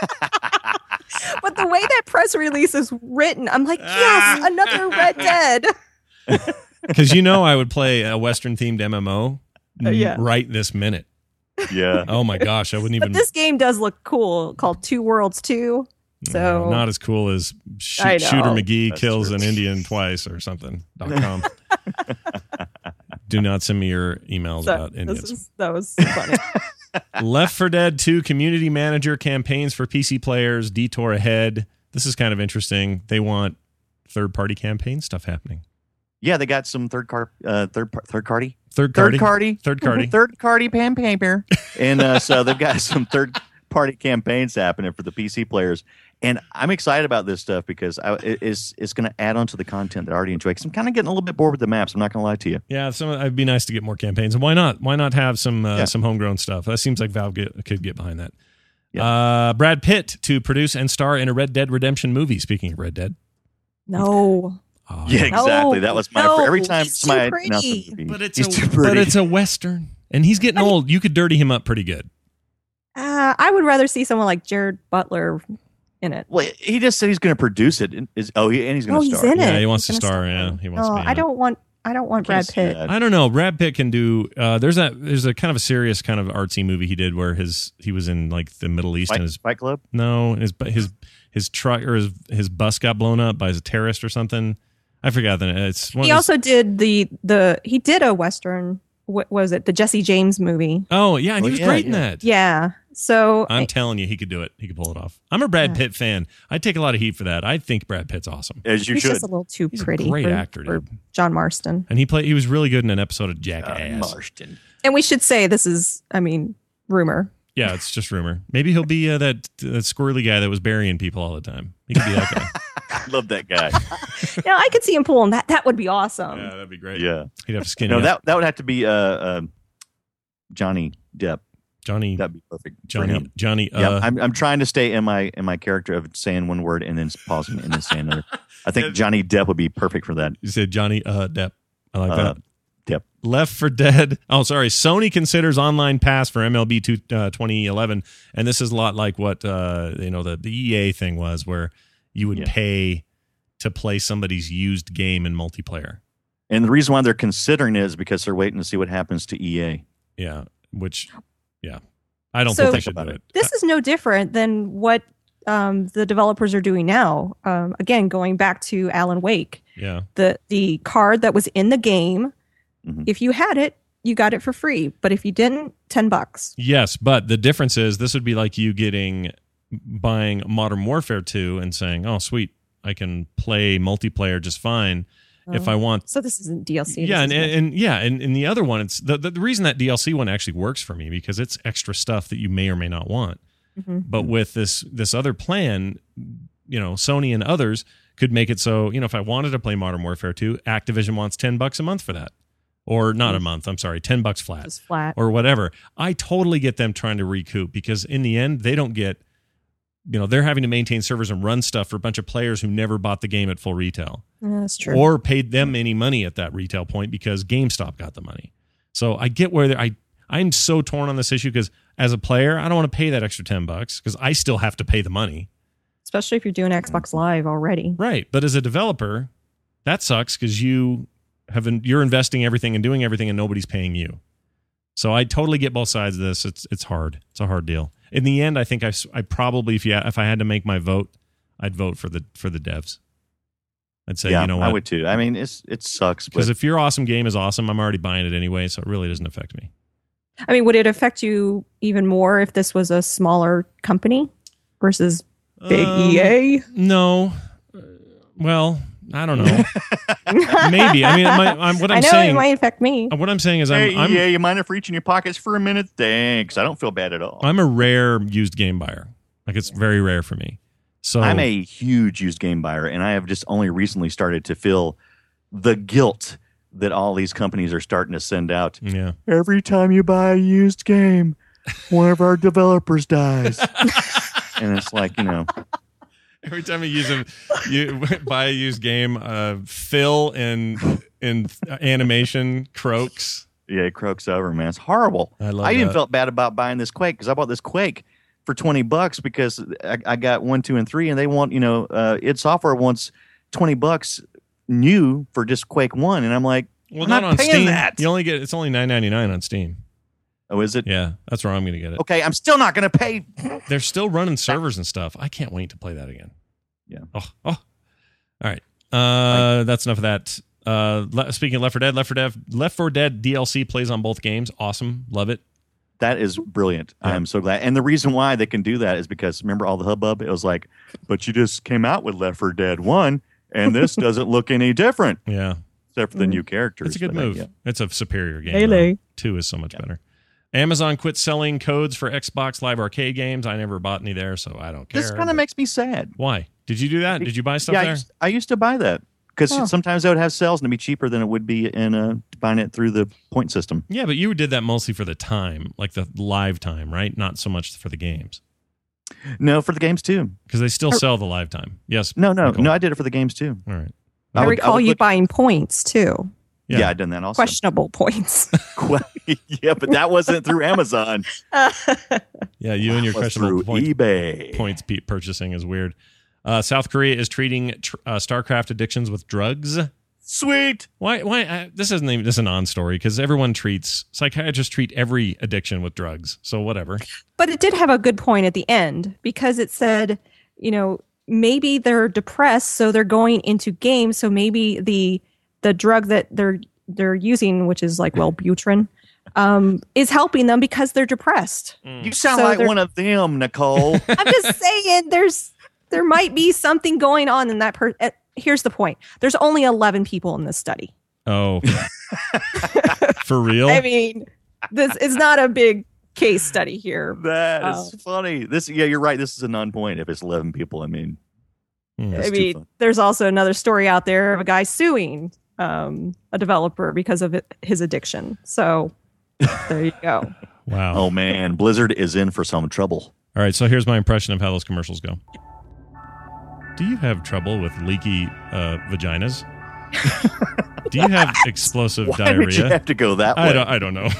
But the way that press release is written, I'm like, Ah. yes, another Red Dead. Because you know I would play a Western-themed M M O Uh, yeah. right this minute. Yeah. Oh, my gosh. I wouldn't even... But this game does look cool, called Two Worlds two. So Uh, not as cool as Sh- I know. Shooter McGee That's kills true. an Indian twice or something. Dot com. Do not send me your emails so about this Indians. is, that was funny. Left four Dead two community manager campaigns for P C players. Detour ahead. This is kind of interesting. They want third party campaign stuff happening. Yeah, they got some third car, uh, third par- third party, Third third party, party, third party. third party pan paper, and uh, so they've got some third party campaigns happening for the P C players. And I'm excited about this stuff because I, it, it's it's going to add on to the content that I already enjoy. Because I'm kind of getting a little bit bored with the maps. I'm not going to lie to you. Yeah, some, it'd be nice to get more campaigns. And why not? Why not have some uh, Yeah. some homegrown stuff? That seems like Valve get, could get behind that. Yeah. Uh, Brad Pitt to produce and star in a Red Dead Redemption movie. Speaking of Red Dead. No. Oh, Yeah, exactly. No, that was my no, every time he's somebody too pretty. announced a movie, But it's he's a, too pretty. but it's a Western. And he's getting old. You could dirty him up pretty good. Uh, I would rather see someone like Jared Butler in it. well, he just said he's going to produce it. And Is oh, he, and he's going Oh, to he's star. in it. Yeah, he wants to He's gonna star. star. Yeah, he wants No, to be in I it. don't want. I don't want Can't Brad see Pitt. that. I don't know. Brad Pitt can do. Uh, there's a there's a kind of a serious kind of artsy movie he did where his he was in like the Middle East Fight, and his Fight Club. no his his his truck or his his bus got blown up by a terrorist or something. I forgot that it's one He of his- also did the the he did a western. What was it? The Jesse James movie. oh yeah, and Oh, he was yeah, great in yeah. that. Yeah. So I'm telling you, he could do it. He could pull it off. I'm a Brad Yeah. Pitt fan. I take a lot of heat for that. I think Brad Pitt's awesome, As you he's should. just a little too He's a pretty. great for, actor, for dude. John Marston. and he played. He was really good in an episode of Uh, Jackass. Marston. And we should say this is, I mean, rumor. Yeah, it's just rumor. Maybe he'll be uh, that that squirrely guy that was burying people all the time. He could be that guy. I love that guy. Yeah, I could see him pulling that. That would be awesome. yeah, that'd be great. Yeah. He'd have to skinny No, up. that that would have to be uh, uh, Johnny Depp. Johnny That'd be perfect. for Johnny him. Johnny. Uh, Yeah, I'm I'm trying to stay in my in my character of saying one word and then pausing and then saying another. I think Johnny Depp would be perfect for that. You said Johnny uh, Depp. I like Uh, that. Depp. Left for Dead. Oh, sorry. Sony considers online pass for M L B two, uh, twenty eleven, and this is a lot like what uh, you know the, the E A thing was, where you would Yeah. pay to play somebody's used game in multiplayer. And the reason why they're considering it is because they're waiting to see what happens to E A. Yeah, which, yeah, I don't So- think they Think should do about it. it. This is no different than what um, the developers are doing now. Um, again, going back to Alan Wake, Yeah, the the card that was in the game, Mhm. if you had it, you got it for free. But if you didn't, ten bucks. yes, but the difference is this would be like you getting buying Modern Warfare two and saying, "Oh, sweet, I can play multiplayer just fine if Oh. I want." So this isn't D L C. Yeah, and, this and, is and yeah, and, and the other one, it's the, the the reason that D L C one actually works for me because it's extra stuff that you may or may not want. Mhm. But with this this other plan, you know, Sony and others could make it so, you know, if I wanted to play Modern Warfare two, Activision wants ten bucks a month for that, or not a month. I'm sorry, ten bucks flat, just flat. or whatever. I totally get them trying to recoup because in the end, they don't get. You know, they're having to maintain servers and run stuff for a bunch of players who never bought the game at full retail Yeah, that's true. or paid them any money at that retail point because GameStop got the money. So I get where they're, I I'm so torn on this issue because as a player, I don't want to pay that extra ten bucks because I still have to pay the money. Especially if you're doing Xbox Live already. Right. But as a developer, that sucks because you have in, you're investing everything and doing everything and nobody's paying you. So I totally get both sides of this. It's it's hard. It's a hard deal. In the end, I think I, I probably if you if I had to make my vote, I'd vote for the for the devs. I'd say yeah, you know I what, would too. I mean, it's it sucks, because but if your awesome game is awesome, I'm already buying it anyway, so it really doesn't affect me. I mean, would it affect you even more if this was a smaller company versus big Um, E A? No. Uh, Well, I don't know. Maybe. I mean, my, I'm, what I'm I know saying. it might affect me. What I'm saying is, I'm hey, I'm, yeah, you mind if reaching your pockets for a minute? Thanks. I don't feel bad at all. I'm a rare used game buyer. Like it's very rare for me. So I'm a huge used game buyer, and I have just only recently started to feel the guilt that all these companies are starting to send out. yeah. Every time you buy a used game, one of our developers dies. And it's like, you know, Every time you use a you buy a used game, uh, Phil in in animation croaks. yeah, it croaks over, man. It's horrible. I love I even that. felt bad about buying this Quake because I bought this Quake for twenty bucks because I, I got one, two, and three, and they want, you know, uh, id Software wants twenty bucks new for just Quake one, and I'm like, Well, I'm not, not on paying Steam. that. You only get it's only nine ninety-nine on Steam. oh, is it? Yeah, that's where I'm going to get it. Okay, I'm still not going to pay. They're still running servers and stuff. I can't wait to play that again. Yeah. Oh, oh. All right. Uh, that's enough of that. Uh, le- speaking of Left four Dead, Left four Dead, Left four Dead D L C plays on both games. Awesome. Love it. That is brilliant. Yeah. I'm so glad. And the reason why they can do that is because remember all the hubbub? It was like, but you just came out with Left four Dead one. and this doesn't look any different. Yeah. Except for the new characters. It's a good but, uh, move. yeah. It's a superior game. Really? though. Two is so much better. Amazon quit selling codes for Xbox Live Arcade games. I never bought any there, so I don't care. This kind but- of makes me sad. Why? Did you do that? Did you buy stuff yeah, I there? used, I used to buy that because Oh. sometimes they would have sales and it'd be cheaper than it would be in uh, buying it through the point system. Yeah, but you did that mostly for the time, like the live time, right? Not so much for the games. No, for the games too. Because they still sell the live time. Yes. No, no, Nicole? no. I did it for the games too. All right. I, would- recall would you look- buying points too. Yeah, Yeah. I'd done that also. Questionable points. yeah, but that wasn't through Amazon. Yeah, you and your That was questionable through point, eBay. points pe- purchasing is weird. Uh, South Korea is treating tr- uh, StarCraft addictions with drugs. Sweet. Why? Why? Uh, this isn't even this is a non-story because everyone treats psychiatrists treat every addiction with drugs. So whatever. But it did have a good point at the end because it said, you know, maybe they're depressed, so they're going into games. So maybe the the drug that they're they're using, which is like Wellbutrin, um, is helping them because they're depressed. You sound So like they're- one of them, Nicole. I'm just saying, there's there might be something going on in that. Per- uh, here's the point: there's only eleven people in this study. Oh, for real? I mean, this is not a big case study here. That is Oh. funny. This, yeah, you're right. This is a non-point. If it's eleven people, I mean, Hmm. that's I too mean, fun. there's also another story out there of a guy suing um, a developer because of it, his addiction. So there you go. Wow. Oh man, Blizzard is in for some trouble. All right, so here's my impression of how those commercials go. Do you have trouble with leaky uh, vaginas? Do you have explosive Why diarrhea? did you have to go that way? I don't, I don't know.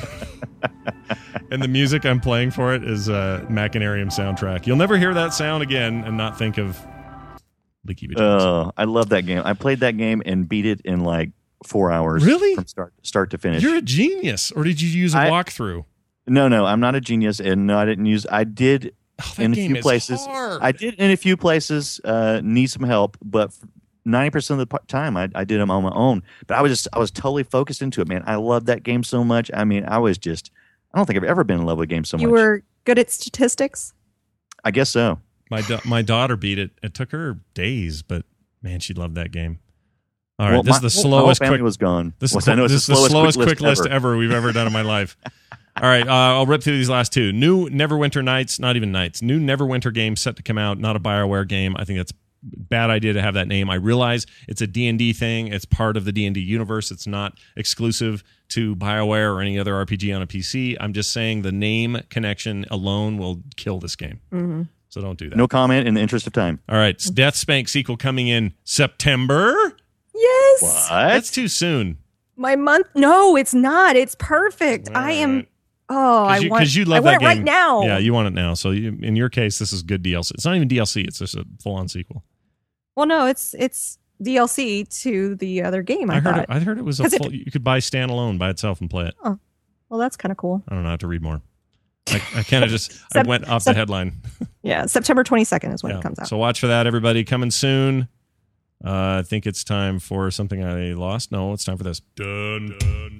And the music I'm playing for it is a Machinarium soundtrack. You'll never hear that sound again and not think of leaky vaginas. Oh, I love that game. I played that game and beat it in like four hours. Really? From start start to finish. You're a genius, or did you use a I- walkthrough? no, no, I'm not a genius, and no, I didn't use. I did Oh, that in a game few is places. hard. I did in a few places uh, need some help, but ninety percent of the p- time I, I did them on my own. But I was just I was totally focused into it, man. I love that game so much. I mean, I was just I don't think I've ever been in love with a game so You much. were good at statistics. I guess so. My da- my daughter beat it. It took her days, but man, she loved that game. All right, Well, this my- is the my whole slowest family quick. was gone. This, Well, I know it's this is the the slowest, slowest quick list ever. ever we've ever done in my life. All right, uh, I'll rip through these last two. New Neverwinter Nights, not even Nights. New Neverwinter game set to come out. Not a BioWare game. I think that's a bad idea to have that name. I realize it's a D and D thing. It's part of the D and D universe. It's not exclusive to BioWare or any other R P G on a P C. I'm just saying the name connection alone will kill this game. Mm-hmm. So don't do that. No comment in the interest of time. All right, Death Spank sequel coming in September. Yes. What? That's too soon. My month. No, it's not. It's perfect. I am. Oh, I you, want. you love I want that it game right now. Yeah, you want it now. So you, in your case, this is good D L C. It's not even D L C. It's just a full-on sequel. Well, no, it's it's D L C to the other game. I, I heard. thought. It, I heard it was a 'Cause it- full. You could buy standalone by itself and play it. Well, that's kind of cool. I don't know. I have to read more. I, I kind of just. I Sep- went off Sep- the headline. Yeah, September twenty-second is when Yeah. it comes out. So watch for that, everybody. Coming soon. Uh, I think it's time for something I lost. No, it's time for this. Dun, dun,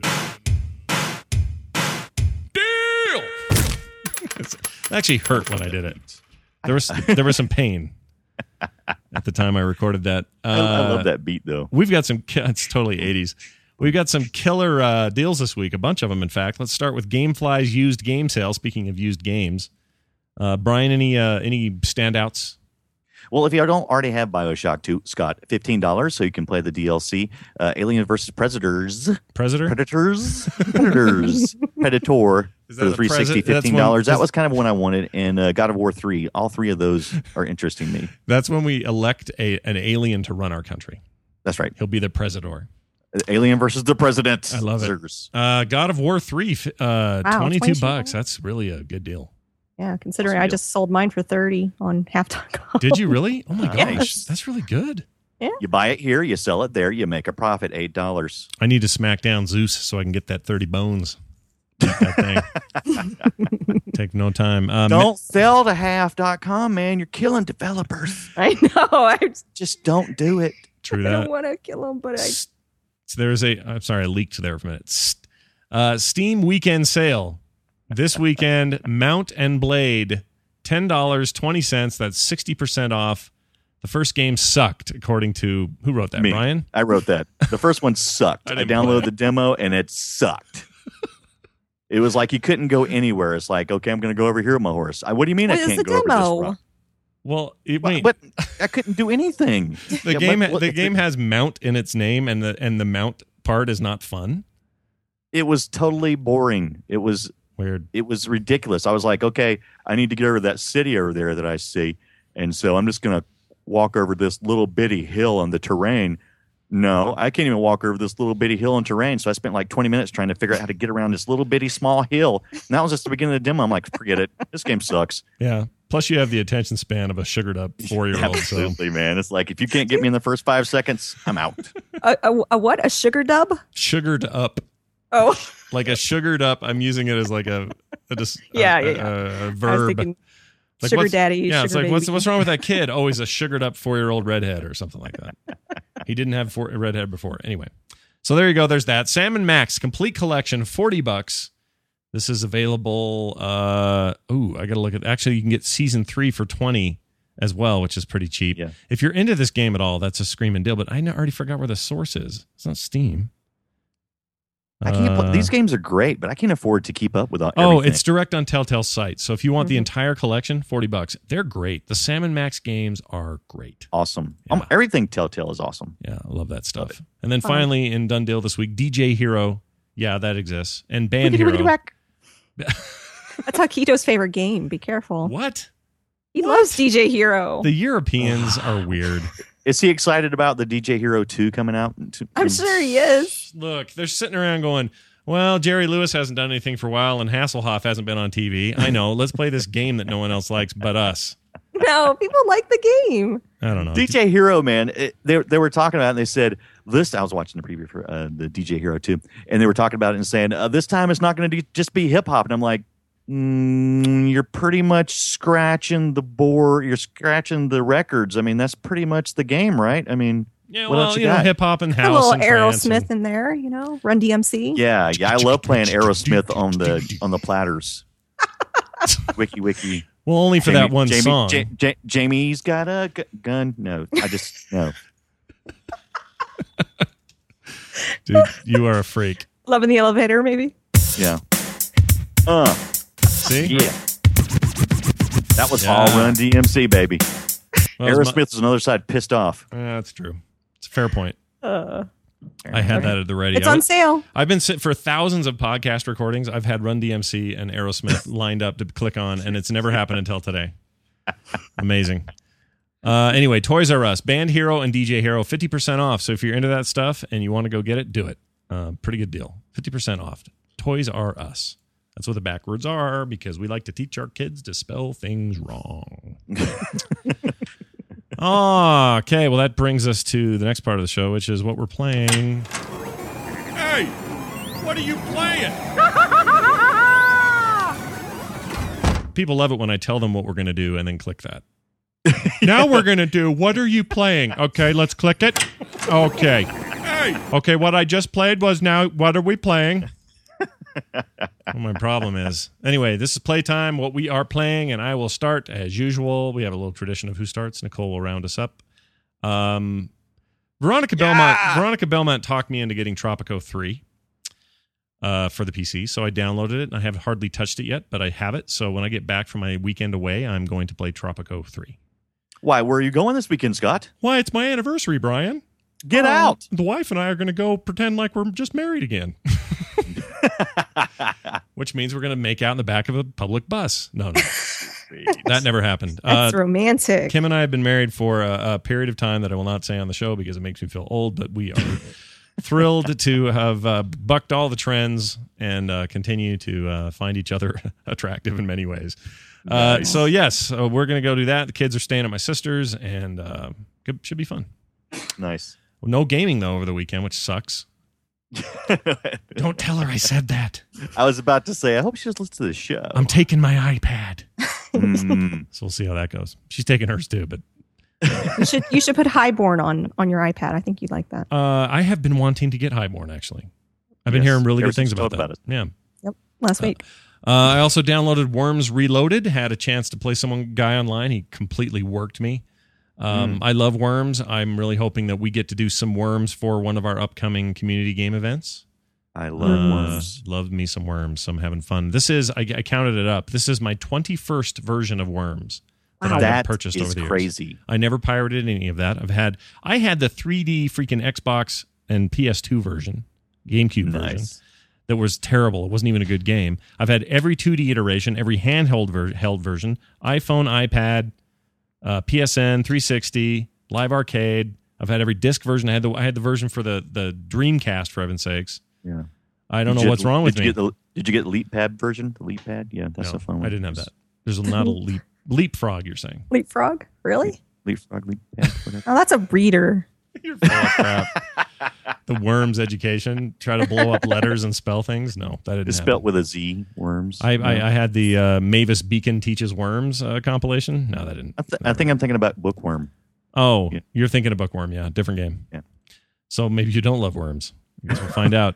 deal. It's- it actually hurt when I did it. There was there was some pain at the time I recorded that. Uh, I, I love that beat though. We've got some. It's totally eighties. We've got some killer uh, deals this week. A bunch of them, in fact. Let's start with GameFly's used game sale. Speaking of used games, uh, Brian, any uh, any standouts? Well, if you don't already have BioShock two, Scott, fifteen dollars so you can play the D L C. Uh, Alien versus Predators. Predator. Predators? Predators. Predator Is for that the a three sixty, Predator? That's fifteen dollars. one- That was kind of one I wanted. And uh, God of War three. All three of those are interesting me. That's when we elect a an alien to run our country. That's right. He'll be the Predator. Alien versus the President. I love it. Zers. Uh, God of War three, uh, Wow, twenty-two twenty-two bucks. That's really a good deal. Yeah, considering Awesome I deal. just sold mine for thirty on half dot com. Did you really? Oh my Nice. gosh, that's really good. You buy it here, you sell it there, you make a profit, eight dollars. I need to smack down Zeus so I can get that thirty bones. Get that thing. Take no time. Um, Don't sell to half dot com, man. You're killing developers. I know. I, Just don't do it. True I that. don't want to kill them, but I. S- There's a. I'm sorry, I leaked there for a minute. S- Uh, Steam weekend sale this weekend. Mount and Blade, ten dollars twenty cents. That's sixty percent off. The first game sucked, according to who wrote that? Me. Brian? I wrote that. The first one sucked. I I, didn't play downloaded it. the demo and it sucked. It was like you couldn't go anywhere. It's like, okay, I'm going to go over here with my horse. I, what do you mean What I is can't the go over demo? this rock? Well, it, But, wait. but I couldn't do anything. the Yeah, game but what- the game has mount in its name, and the and the mount part is not fun. It was totally boring. It was Weird. it was ridiculous. I was like, okay, I need to get over that city over there that I see, and so I'm just going to walk over this little bitty hill on the terrain. No, I can't even walk over this little bitty hill on terrain. So I spent like twenty minutes trying to figure out how to get around this little bitty small hill. And that was just the beginning of the demo. I'm like, forget it. This game sucks. Yeah. Plus, you have the attention span of a sugared up four year old. So Absolutely, man. It's like if you can't get me in the first five seconds, I'm out. A, a, a what? A sugar dub? sugared up, Oh, like a sugared up. I'm using it as like a, a, dis- Yeah, a, yeah, a- yeah. a- a I was verb. thinking Like, sugar what's- daddy. Yeah, it's sugar like what's baby. what's wrong with that kid? Oh, he's a sugared up four year old redhead or something like that. He didn't have four, a redhead before. Anyway, so there you go. There's that Sam and Max complete collection, forty bucks. This is available. Uh, ooh, I gotta look at. Actually, you can get season three for twenty as well, which is pretty cheap. Yeah. If you're into this game at all, that's a screaming deal. But I n- already forgot where the source is. It's not Steam. I can't. Uh, play, these games are great, but I can't afford to keep up with all. Oh, everything. it's direct on Telltale's site. So if you want the Mhm. entire collection, forty bucks. They're great. The Sam and Max games are great. awesome. Yeah. Um, everything Telltale is awesome. Yeah, I love that stuff. And then Fun. finally, in Done Deal this week, D J Hero. Yeah, that exists. And Band Wickedy, wickedy Hero. whack. That's Akito's favorite game. Be careful. What? He What? loves D J Hero. The Europeans are weird. Is he excited about the D J Hero two coming out? I'm sure he is. Look, they're sitting around going, well, Jerry Lewis hasn't done anything for a while, and Hasselhoff hasn't been on T V. I know. Let's play this game that no one else likes but us. No, people like the game. I don't know. D J Hero, man, it, they they were talking about it and they said this. I was watching the preview for uh, the D J Hero two, and they were talking about it and saying uh, this time it's not going to just be hip hop. And I'm like, mm, you're pretty much scratching the board. You're scratching the records. I mean, that's pretty much the game, right? I mean, yeah, what well, else you you know, got? hip hop and A house little and trance Aerosmith and- in there, you know, Run D M C. yeah, yeah. I love playing Aerosmith on the on the platters. Wiki wiki. Well, only for that one Jamie, song. Ja- Ja- Jamie's got a gu- gun. No, I just no. Dude, you are a freak. Love in the Elevator, maybe. Yeah. Uh. See? Yeah. That was Yeah. all Run D M C, baby. Well, it's Aerosmith is on the other side, pissed off. my- uh, that's true. It's a fair point. Uh, I had that at the ready. it's I on was- sale. I've been sitting for thousands of podcast recordings. I've had Run D M C and Aerosmith lined up to click on, and it's never happened until today. Amazing. Uh, anyway, Toys R Us, Band Hero and D J Hero, fifty percent off. So if you're into that stuff and you want to go get it, do it. Uh, pretty good deal. fifty percent off. Toys R Us. That's what the backwards are because we like to teach our kids to spell things wrong. Oh, okay. Well, that brings us to the next part of the show, which is what we're playing. Hey, what are you playing? People love it when I tell them what we're going to do and then click that. Now we're going to do, what are you playing? Okay, let's click it. Okay. Hey. Okay, what I just played was now, what are we playing? What my problem is. Anyway, this is playtime, what we are playing, and I will start as usual. We have a little tradition of who starts. Nicole will round us up. Um, Veronica Belmont. Veronica Belmont talked me into getting Tropico three uh, for the P C, so I downloaded it, and I have hardly touched it yet, but I have it. So when I get back from my weekend away, I'm going to play Tropico three. Why? Where are you going this weekend, Scott? Why, it's my anniversary, Brian. Get Oh. out. The wife and I are going to go pretend like we're just married again. Which means we're going to make out in the back of a public bus. No, no. That never happened. That's Uh, romantic. Kim and I have been married for a, a period of time that I will not say on the show because it makes me feel old, but we are thrilled to have uh, bucked all the trends and uh, continue to uh, find each other attractive in many ways. Uh, so, yes, uh, we're going to go do that. The kids are staying at my sister's, and uh, it should be fun. Nice. No gaming, though, over the weekend, which sucks. Don't tell her I said that. I was about to say, I hope she just listens to the show. I'm taking my iPad. Mm. So we'll see how that goes. She's taking hers too, but You should you should put Highborn on on your iPad. I think you'd like that. uh, I have been wanting to get Highborn, actually. I've been Yes. hearing really Ever good things since you about that. told about Yeah. Yep. Last week. Uh, I also downloaded Worms Reloaded. Had a chance to play some guy online. He completely worked me. Um, Mm. I love Worms. I'm really hoping that we get to do some Worms for one of our upcoming community game events. I love Uh, Worms. Love me some Worms. So I'm having fun. This is, I, I counted it up. This is my twenty-first version of Worms that I have That purchased is over the years. crazy. I never pirated any of that. I've had, I had the three D freaking Xbox and P S two version, GameCube version. Nice. That was terrible. It wasn't even a good game. I've had every two D iteration, every handheld ver- held version, iPhone, iPad, uh, P S N, three sixty, Live Arcade. I've had every disc version. I had the I had the version for the the Dreamcast, for heaven's sakes. Yeah. I don't Did know you what's get- wrong with did me. you Get the, did you get the Leap Pad version? The Leap Pad? Yeah, that's No, a fun one. I didn't have that. There's not a leap leapfrog. You're saying? Leapfrog? Really? Leapfrog, Leap Pad, whatever. Oh, that's a reader. You're full of crap. The Worms education. Try to blow up letters and spell things. No, that didn't It's happen. spelled with a Z, Worms. I, No. I, I had the uh, Mavis Beacon Teaches Worms uh, compilation. No, that didn't. I, th- I think I'm thinking about Bookworm. Oh, Yeah. you're thinking of Bookworm. Yeah, different game. Yeah. So maybe you don't love worms. I guess we'll find out.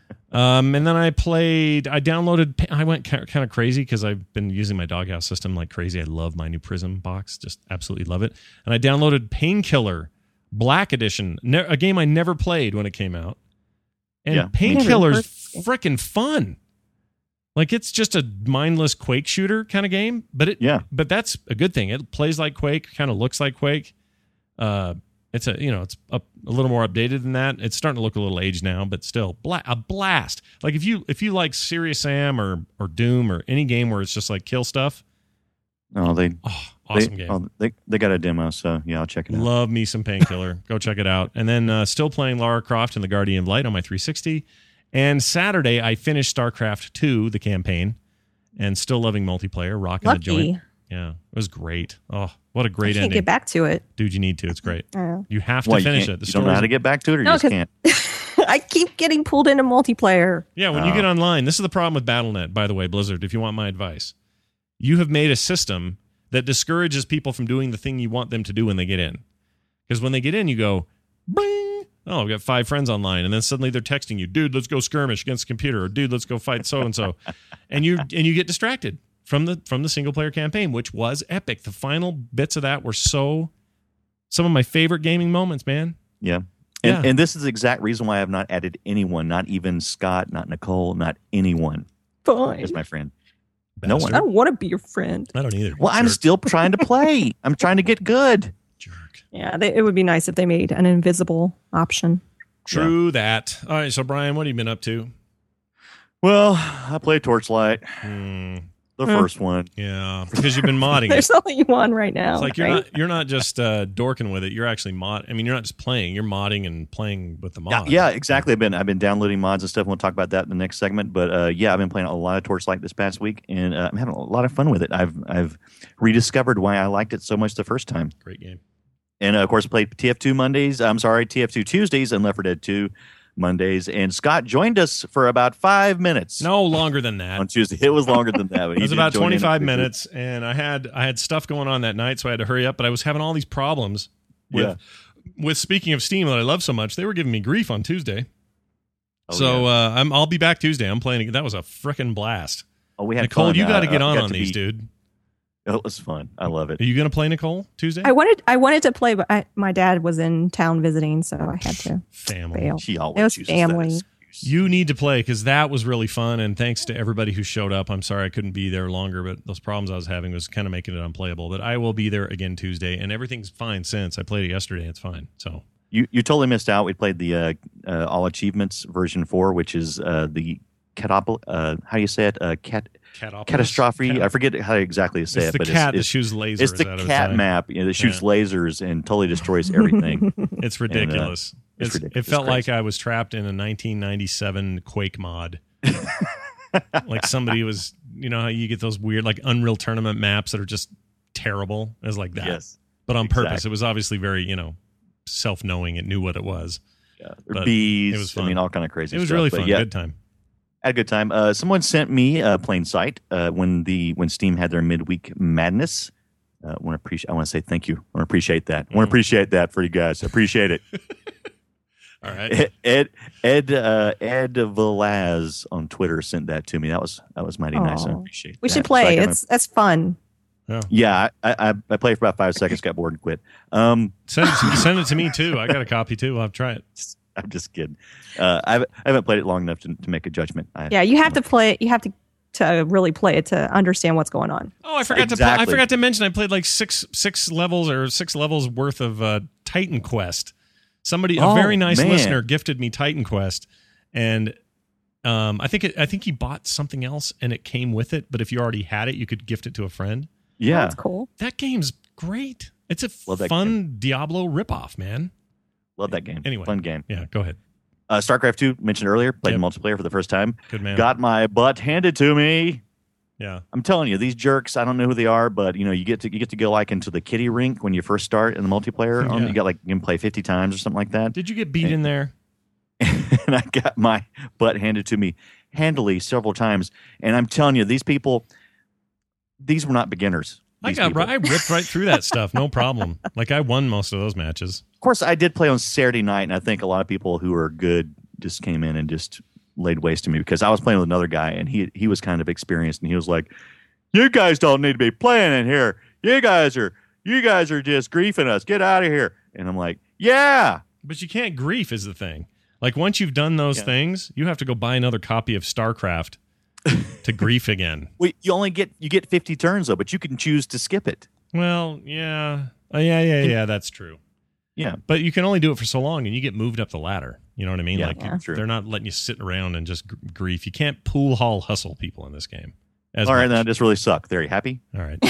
Um, and then I played, I downloaded, I went kind of crazy because I've been using my Doghouse system like crazy. I love my new Prism box. Just absolutely love it. And I downloaded Painkiller Black Edition, ne- a game I never played when it came out. And Yeah. Painkiller's Never heard- freaking fun. Like it's just a mindless Quake shooter kind of game, but it Yeah. but that's a good thing. It plays like Quake, kind of looks like Quake. Uh, it's a you know it's a, a little more updated than that. It's starting to look a little aged now, but still bla- a blast. Like if you if you like Serious Sam or or Doom or any game where it's just like kill stuff, Oh, they, oh, awesome they, game. oh, they they got a demo, so yeah, I'll check it out. Love me some Painkiller. Go check it out. And then uh, still playing Lara Croft and the Guardian of Light on my three sixty. And Saturday I finished StarCraft two, the campaign, and still loving multiplayer, rocking the joint. Lucky. Yeah, it was great. Oh, what a I great can't ending. get back to it. Dude, you need to. It's great. Oh. You have to Why, you finish can't- it. The you don't know how story's- to get back to it, or you No, just 'cause- can't? I keep getting pulled into multiplayer. Yeah, when you Oh. get online, this is the problem with Battle dot net, by the way, Blizzard, if you want my advice. You have made a system that discourages people from doing the thing you want them to do when they get in. Because when they get in, you go, bing, oh, I've got five friends online, and then suddenly they're texting you, dude, let's go skirmish against the computer, or dude, let's go fight so and so. And you and you get distracted from the from the single player campaign, which was epic. The final bits of that were so some of my favorite gaming moments, man. Yeah. And, Yeah. and this is the exact reason why I have not added anyone, not even Scott, not Nicole, not anyone Fine. as my friend. No one. I don't want to be your friend. I don't either. Well, I'm Jerk. still trying to play. I'm trying to get good. Jerk. Yeah, they, it would be nice if they made an invisible option. True that. All right, so Brian, what have you been up to? Well, I play Torchlight, Hmm, the Hmm. first one. yeah, because you've been modding it. There's only one right now. It's like you're right? not you're not just uh, dorking with it. You're actually mod. I mean, you're not just playing. You're modding and playing with the Yeah, mod. yeah, exactly. I've been I've been downloading mods and stuff. We'll talk about that in the next segment. But uh, yeah, I've been playing a lot of Torchlight this past week, and uh, I'm having a lot of fun with it. I've I've rediscovered why I liked it so much the first time. Great game. And uh, of course, I played T F two Mondays. I'm sorry, T F two Tuesdays and Left four Dead two Mondays. And Scott joined us for about five minutes No longer than that. on Tuesday. It was longer than that. But It he was did about join in twenty-five at- minutes, and I had I had stuff going on that night, so I had to hurry up. But I was having all these problems with Yeah. with speaking of Steam that I love so much. They were giving me grief on Tuesday. Oh, so yeah. uh, I'm I'll be back Tuesday. I'm playing. That was a freaking blast. oh, we had Nicole, fun. you got to I- get I on got on to these, be- dude. It was fun. I love it. Are you going to play Nicole Tuesday? I wanted I wanted to play, but I, my dad was in town visiting, so I had to Family. bail. She always It was uses that family. excuse. You need to play because that was really fun. And thanks to everybody who showed up. I'm sorry I couldn't be there longer, but those problems I was having was kind of making it unplayable. But I will be there again Tuesday, and everything's fine since. I played it yesterday. It's fine. So You you totally missed out. We played the uh, uh, All Achievements version four, which is uh, the catop- uh How do you say it? Uh, cat Catopolis? catastrophe. Cat- I forget how exactly to say it's it, the but cat that it's, shoots lasers. it's, it's the out of cat its eye. map. You know, that shoots Yeah. lasers and totally destroys everything. It's ridiculous. it's It's- ridiculous. It felt It's like crazy. I was trapped in a nineteen ninety-seven Quake mod. Like somebody was, you know how you get those weird like Unreal Tournament maps that are just terrible? It was like that. yes, But on purpose. exactly. It was obviously very, you know, self-knowing. It knew what it was. yeah. But bees. it was I fun. mean, all kind of crazy. It was stuff. really But fun. Yeah, Good time. had a good time. Uh, someone sent me uh, Plain Sight uh, when the when Steam had their midweek madness. Uh, want to appreciate. I want to say thank you. I want to appreciate that. I want Mm. to appreciate that for you guys. I appreciate it. All right. Ed Ed uh, Ed Velaz on Twitter sent that to me. That was that was mighty nice. I Aw. appreciate. We that. should So I play. got my- It's that's fun. Yeah. Yeah, I, I, I played for about five seconds, got bored, and quit. Um, Send it, to, send it to me too. I got a copy too. I'll try it. I'm just kidding. Uh, I, haven't, I haven't played it long enough to, to make a judgment. I, Yeah, you have to play it. You have to to really play it to understand what's going on. Oh, I forgot Exactly. to. I forgot to mention. I played like six six levels or six levels worth of uh, Titan Quest. Somebody, a Oh, very nice man. listener, gifted me Titan Quest, and um, I think it, I think he bought something else and it came with it. But if you already had it, you could gift it to a friend. Yeah. That's cool. That game's great. It's a Love that fun game. Diablo ripoff, man. Love that game. Anyway. Fun game. Yeah, go ahead. Uh, StarCraft two, mentioned earlier, played Yep. multiplayer for the first time. Good man. Got my butt handed to me. Yeah. I'm telling you, these jerks, I don't know who they are, but you know, you get to you get to go like into the kiddie rink when you first start in the multiplayer. Yeah. Um, you got like you can play fifty times or something like that. Did you get beat in there? And I got my butt handed to me handily several times. And I'm telling you, these people, these were not beginners. I These got people. I ripped right through that stuff, no problem. Like I won most of those matches. Of course, I did play on Saturday night, and I think a lot of people who are good just came in and just laid waste to me because I was playing with another guy, and he he was kind of experienced, and he was like, "You guys don't need to be playing in here. You guys are you guys are just griefing us. Get out of here." And I'm like, "Yeah." But you can't grief is the thing. Like once you've done those Yeah. things, you have to go buy another copy of StarCraft to grief again. Well, you only get you get fifty turns though, but you can choose to skip it. Well, yeah. Oh, yeah, yeah, yeah, that's true. Yeah. But you can only do it for so long and you get moved up the ladder. You know what I mean? Yeah, like yeah. True. they're not letting you sit around and just gr- grief. You can't pool haul hustle people in this game. As All right, much. then I just really suck. There, you happy? All right.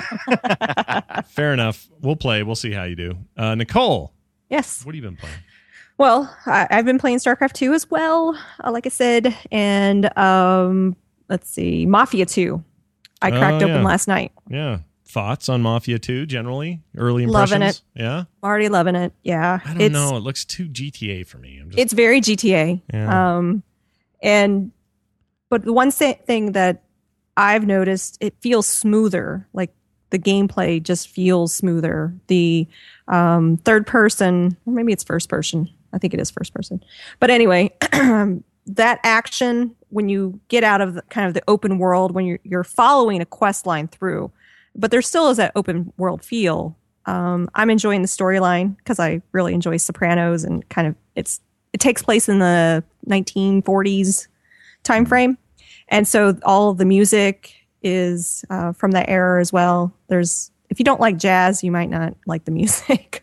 Fair enough. We'll play. We'll see how you do. Uh, Nicole, Yes. what have you been playing? Well, I, I've been playing StarCraft two as well, uh, like I said, and um, let's see, Mafia two. I Oh, cracked yeah. open last night. Yeah. Thoughts on Mafia two generally? Early Loving impressions? Yeah. Already loving it. Yeah, I don't it's know. It looks too G T A for me. I'm just it's very G T A. Yeah. Um, and but the one sa- thing that I've noticed, it feels smoother. Like the gameplay just feels smoother. The um, third person, or maybe it's first person. I think it is first person. But anyway, that action when you get out of the, kind of the open world, when you're you're following a quest line through, but there still is that open world feel. Um, I'm enjoying the storyline because I really enjoy Sopranos and kind of it's it takes place in the nineteen forties time frame, and so all of the music is uh, from that era as well. There's if you don't like jazz, you might not like the music.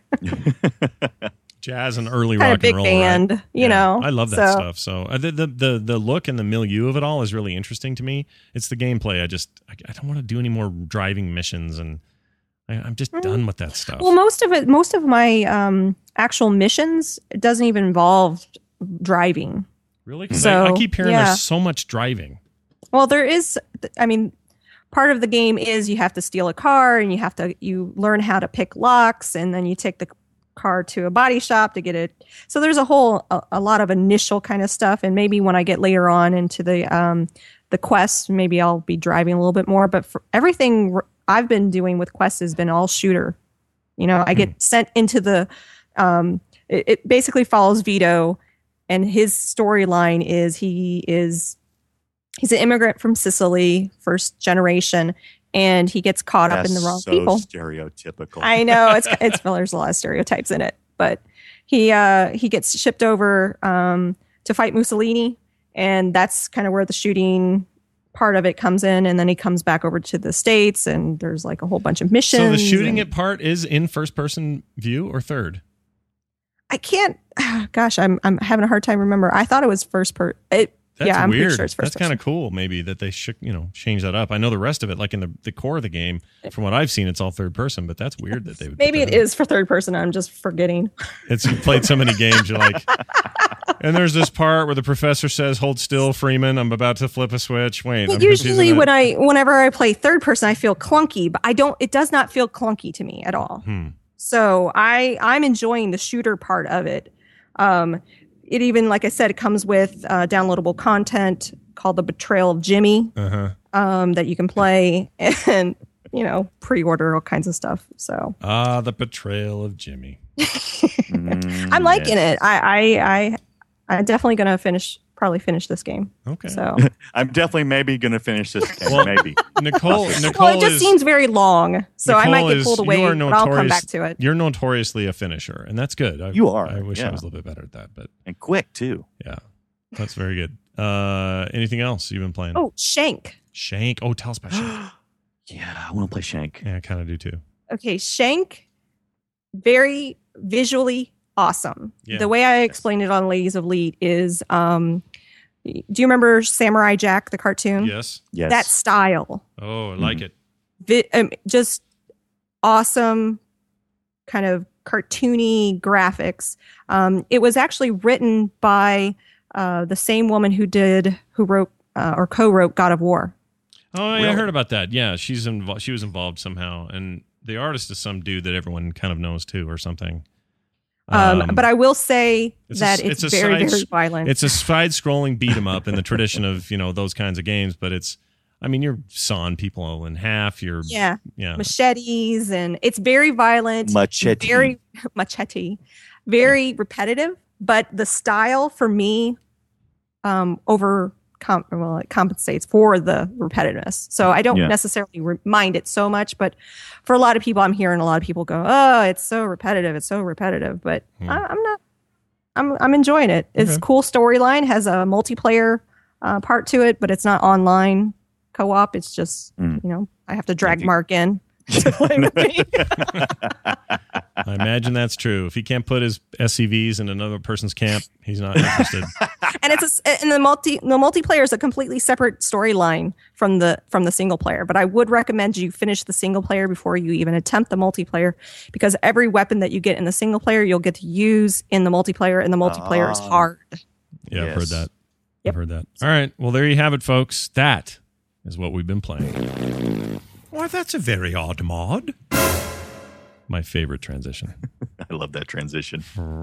jazz and early kind rock of big and roll. band, right? you Yeah. know. I love that So- stuff. So uh, the, the the the look and the milieu of it all is really interesting to me. It's the gameplay. I just I, I don't want to do any more driving missions, and I, I'm just done with that stuff. Well, most of it, most of my um, actual missions it doesn't even involve driving. really? 'Cause So, I, I keep hearing yeah. there's so much driving. Well, there is. I mean, part of the game is you have to steal a car and you have to you learn how to pick locks, and then you take the car to a body shop to get it. So there's a whole a, a lot of initial kind of stuff, and maybe when I get later on into the um, the quest, maybe I'll be driving a little bit more. But for everything r- I've been doing with quests has been all shooter. You know, I get sent into the. Um, it, it basically follows Vito, and his storyline is he is. He's an immigrant from Sicily, first generation, and he gets caught up in the That's wrong so people. stereotypical. I know it's it's well, there's a lot of stereotypes in it, but he uh, he gets shipped over um, to fight Mussolini, and that's kind of where the shooting part of it comes in. And then he comes back over to the States, and there's like a whole bunch of missions. So the shooting and it part is in first person view or third? I can't. Gosh, I'm I'm having a hard time remember. I thought it was first per. It, That's yeah, I'm weird. pretty sure it's first. That's kind of cool. Maybe that they should, you know, change that up. I know the rest of it, like in the, the core of the game, from what I've seen, it's all third person. But that's weird that they would. Maybe put it that in. is for third person. I'm just forgetting. It's you played so many games. You're like, and there's this part where the professor says, "Hold still, Freeman. I'm about to flip a switch." Wait, Well, I'm usually confusing when it. I whenever I play third person, I feel clunky, but I don't. It does not feel clunky to me at all. Hmm. So I I'm enjoying the shooter part of it. Um, it even, like I said, it comes with uh, downloadable content called The Betrayal of Jimmy Uh-huh. um, that you can play and you know pre-order all kinds of stuff. So Ah, the betrayal of Jimmy. Mm, I'm liking yes. it. I I I I'm definitely going to finish probably finish this game. Okay. So I'm definitely maybe going to finish this game. Well, maybe. Nicole, Nicole well, it just is, seems very long, so I Nicole might get is- pulled away, you are but I'll come notorious- back to it. You're notoriously a finisher, and that's good. I, You are, I wish I yeah. was a little bit better at that, but And quick, too. yeah, that's very good. Uh, anything else you've been playing? Oh, Shank. Shank. Oh, tell us about Shank. Yeah, I want to play Shank. Yeah, I kind of do too. Okay, Shank, very visually awesome. Yeah. The way I explained it on Ladies of Leet is, um, do you remember Samurai Jack, the cartoon? Yes. Yes. That style, Oh, I like Mhm. it. vi- um, just awesome, kind of cartoony graphics. Um, it was actually written by uh, the same woman who did, who wrote uh, or co-wrote God of War. Oh, yeah, I Really? heard about that. Yeah, she's involved. She was involved somehow, and the artist is some dude that everyone kind of knows too, or something. Um, but I will say it's a- that it's it's, a very, side- very violent. It's a side-scrolling beat 'em up in the tradition of you know those kinds of games, but it's. I mean, you're sawing people in half. You're yeah, yeah. machetes, and it's very violent. Machete. Very machete, very repetitive. But the style for me, um, over com- well, it compensates for the repetitiveness. So I don't Yeah. necessarily re- mind it so much. But for a lot of people, I'm hearing a lot of people go, "Oh, it's so repetitive. It's so repetitive." But Hmm. I, I'm not. I'm I'm enjoying it. It's Okay. cool storyline. Has a multiplayer uh, part to it, but it's not online co-op. It's just Mm. you know I have to drag If you- Mark in to play with me. I imagine that's true. If he can't put his S C Vs in another person's camp, he's not interested. And it's a, and the multi the multiplayer is a completely separate storyline from the from the single player. But I would recommend you finish the single player before you even attempt the multiplayer, because every weapon that you get in the single player you'll get to use in the multiplayer, and the multiplayer is Ah. hard. Yeah, I've heard Yes. that. Yep. I've heard that. All right. Well, there you have it, folks. That is what we've been playing. Why, that's a very odd mod. My favorite transition. I love that transition.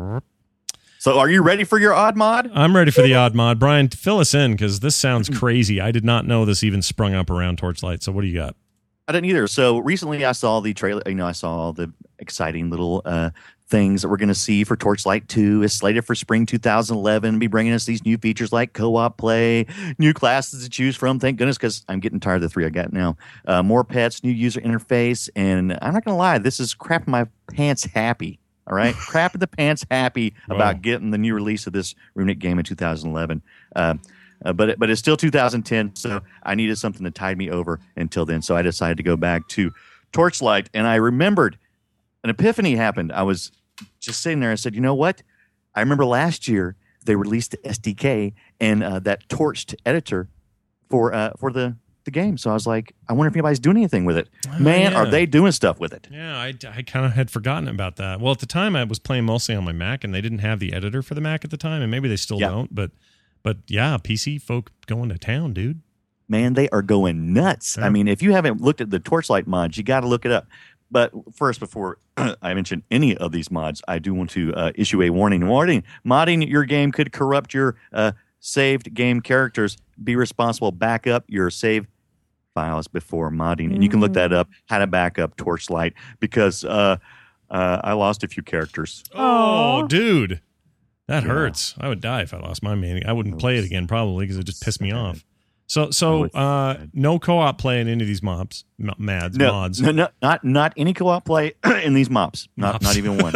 So, are you ready for your odd mod? I'm ready for the odd mod. Brian, fill us in because this sounds crazy. I did not know this even sprung up around Torchlight. So what do you got? I didn't either. So recently, I saw the trailer. You know, I saw all the exciting little uh, things that we're going to see for Torchlight two. It's slated for spring two thousand eleven. Be bringing us these new features like co-op play, new classes to choose from. Thank goodness, because I'm getting tired of the three I got now. Uh, more pets, new user interface, and I'm not going to lie, this is crap my pants happy. All right, crap in the pants happy about Wow. getting the new release of this Runic game in two thousand eleven. Uh, Uh, but it, but it's still two thousand ten, so I needed something to tide me over until then. So I decided to go back to Torchlight, and I remembered an epiphany happened. I was just sitting there and said, you know what? I remember last year they released the S D K and uh, that torched editor for uh, for the, the game. So I was like, I wonder if anybody's doing anything with it. Oh, Man, yeah. are they doing stuff with it? Yeah, I, I kind of had forgotten about that. Well, at the time, I was playing mostly on my Mac, and they didn't have the editor for the Mac at the time, and maybe they still Yeah. don't. But but yeah, P C folk going to town, dude. Man, they are going nuts. Yeah. I mean, if you haven't looked at the Torchlight mods, you got to look it up. But first, before I mention any of these mods, I do want to uh, issue a warning. Warning, modding your game could corrupt your uh, saved game characters. Be responsible. Back up your save files before modding. And you can look that up, how to back up Torchlight, because uh, uh, I lost a few characters. Oh, Aw. dude. That Yeah. hurts. I would die if I lost my main. I wouldn't play it again probably because it just pissed me sad. off. So so Oh, it's uh, sad. no co-op play in any of these mobs, m- mads, No, mods. no, no, not not any co-op play in these mops. Not Mops. not even one.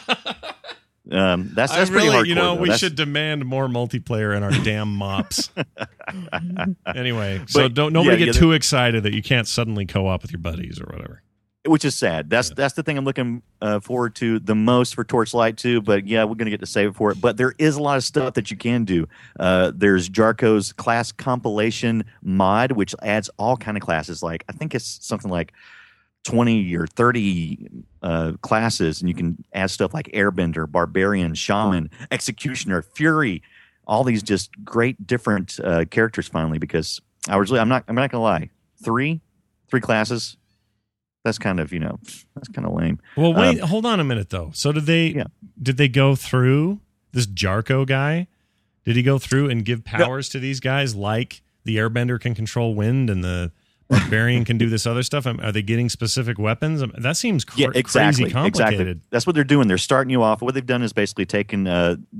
Um, that's I that's pretty really, hardcore. you know, though. we That's- should demand more multiplayer in our damn mops. Anyway, so But, don't nobody yeah, get yeah, too excited that you can't suddenly co-op with your buddies or whatever. which is sad. That's Yeah. that's the thing I'm looking uh, forward to the most for Torchlight two. But yeah, we're going to get to save it for it. But there is a lot of stuff that you can do. Uh, there's Jarko's class compilation mod, which adds all kind of classes. Like I think it's something like twenty or thirty uh, classes, and you can add stuff like Airbender, Barbarian, Shaman, Executioner, Fury. All these just great different uh, characters. Finally, because I was really, I'm not I'm not going to lie, three three classes. That's kind of, you know, that's kind of lame. Well, wait, Um, hold on a minute though. So did they Yeah. did they go through this Jarko guy? Did he go through and give powers to these guys like the Airbender can control wind and the Barbarian can do this other stuff? Are they getting specific weapons? I mean, that seems cr- Yeah, exactly. crazy complicated. Exactly. That's what they're doing. They're starting you off. What they've done is basically taken uh, the,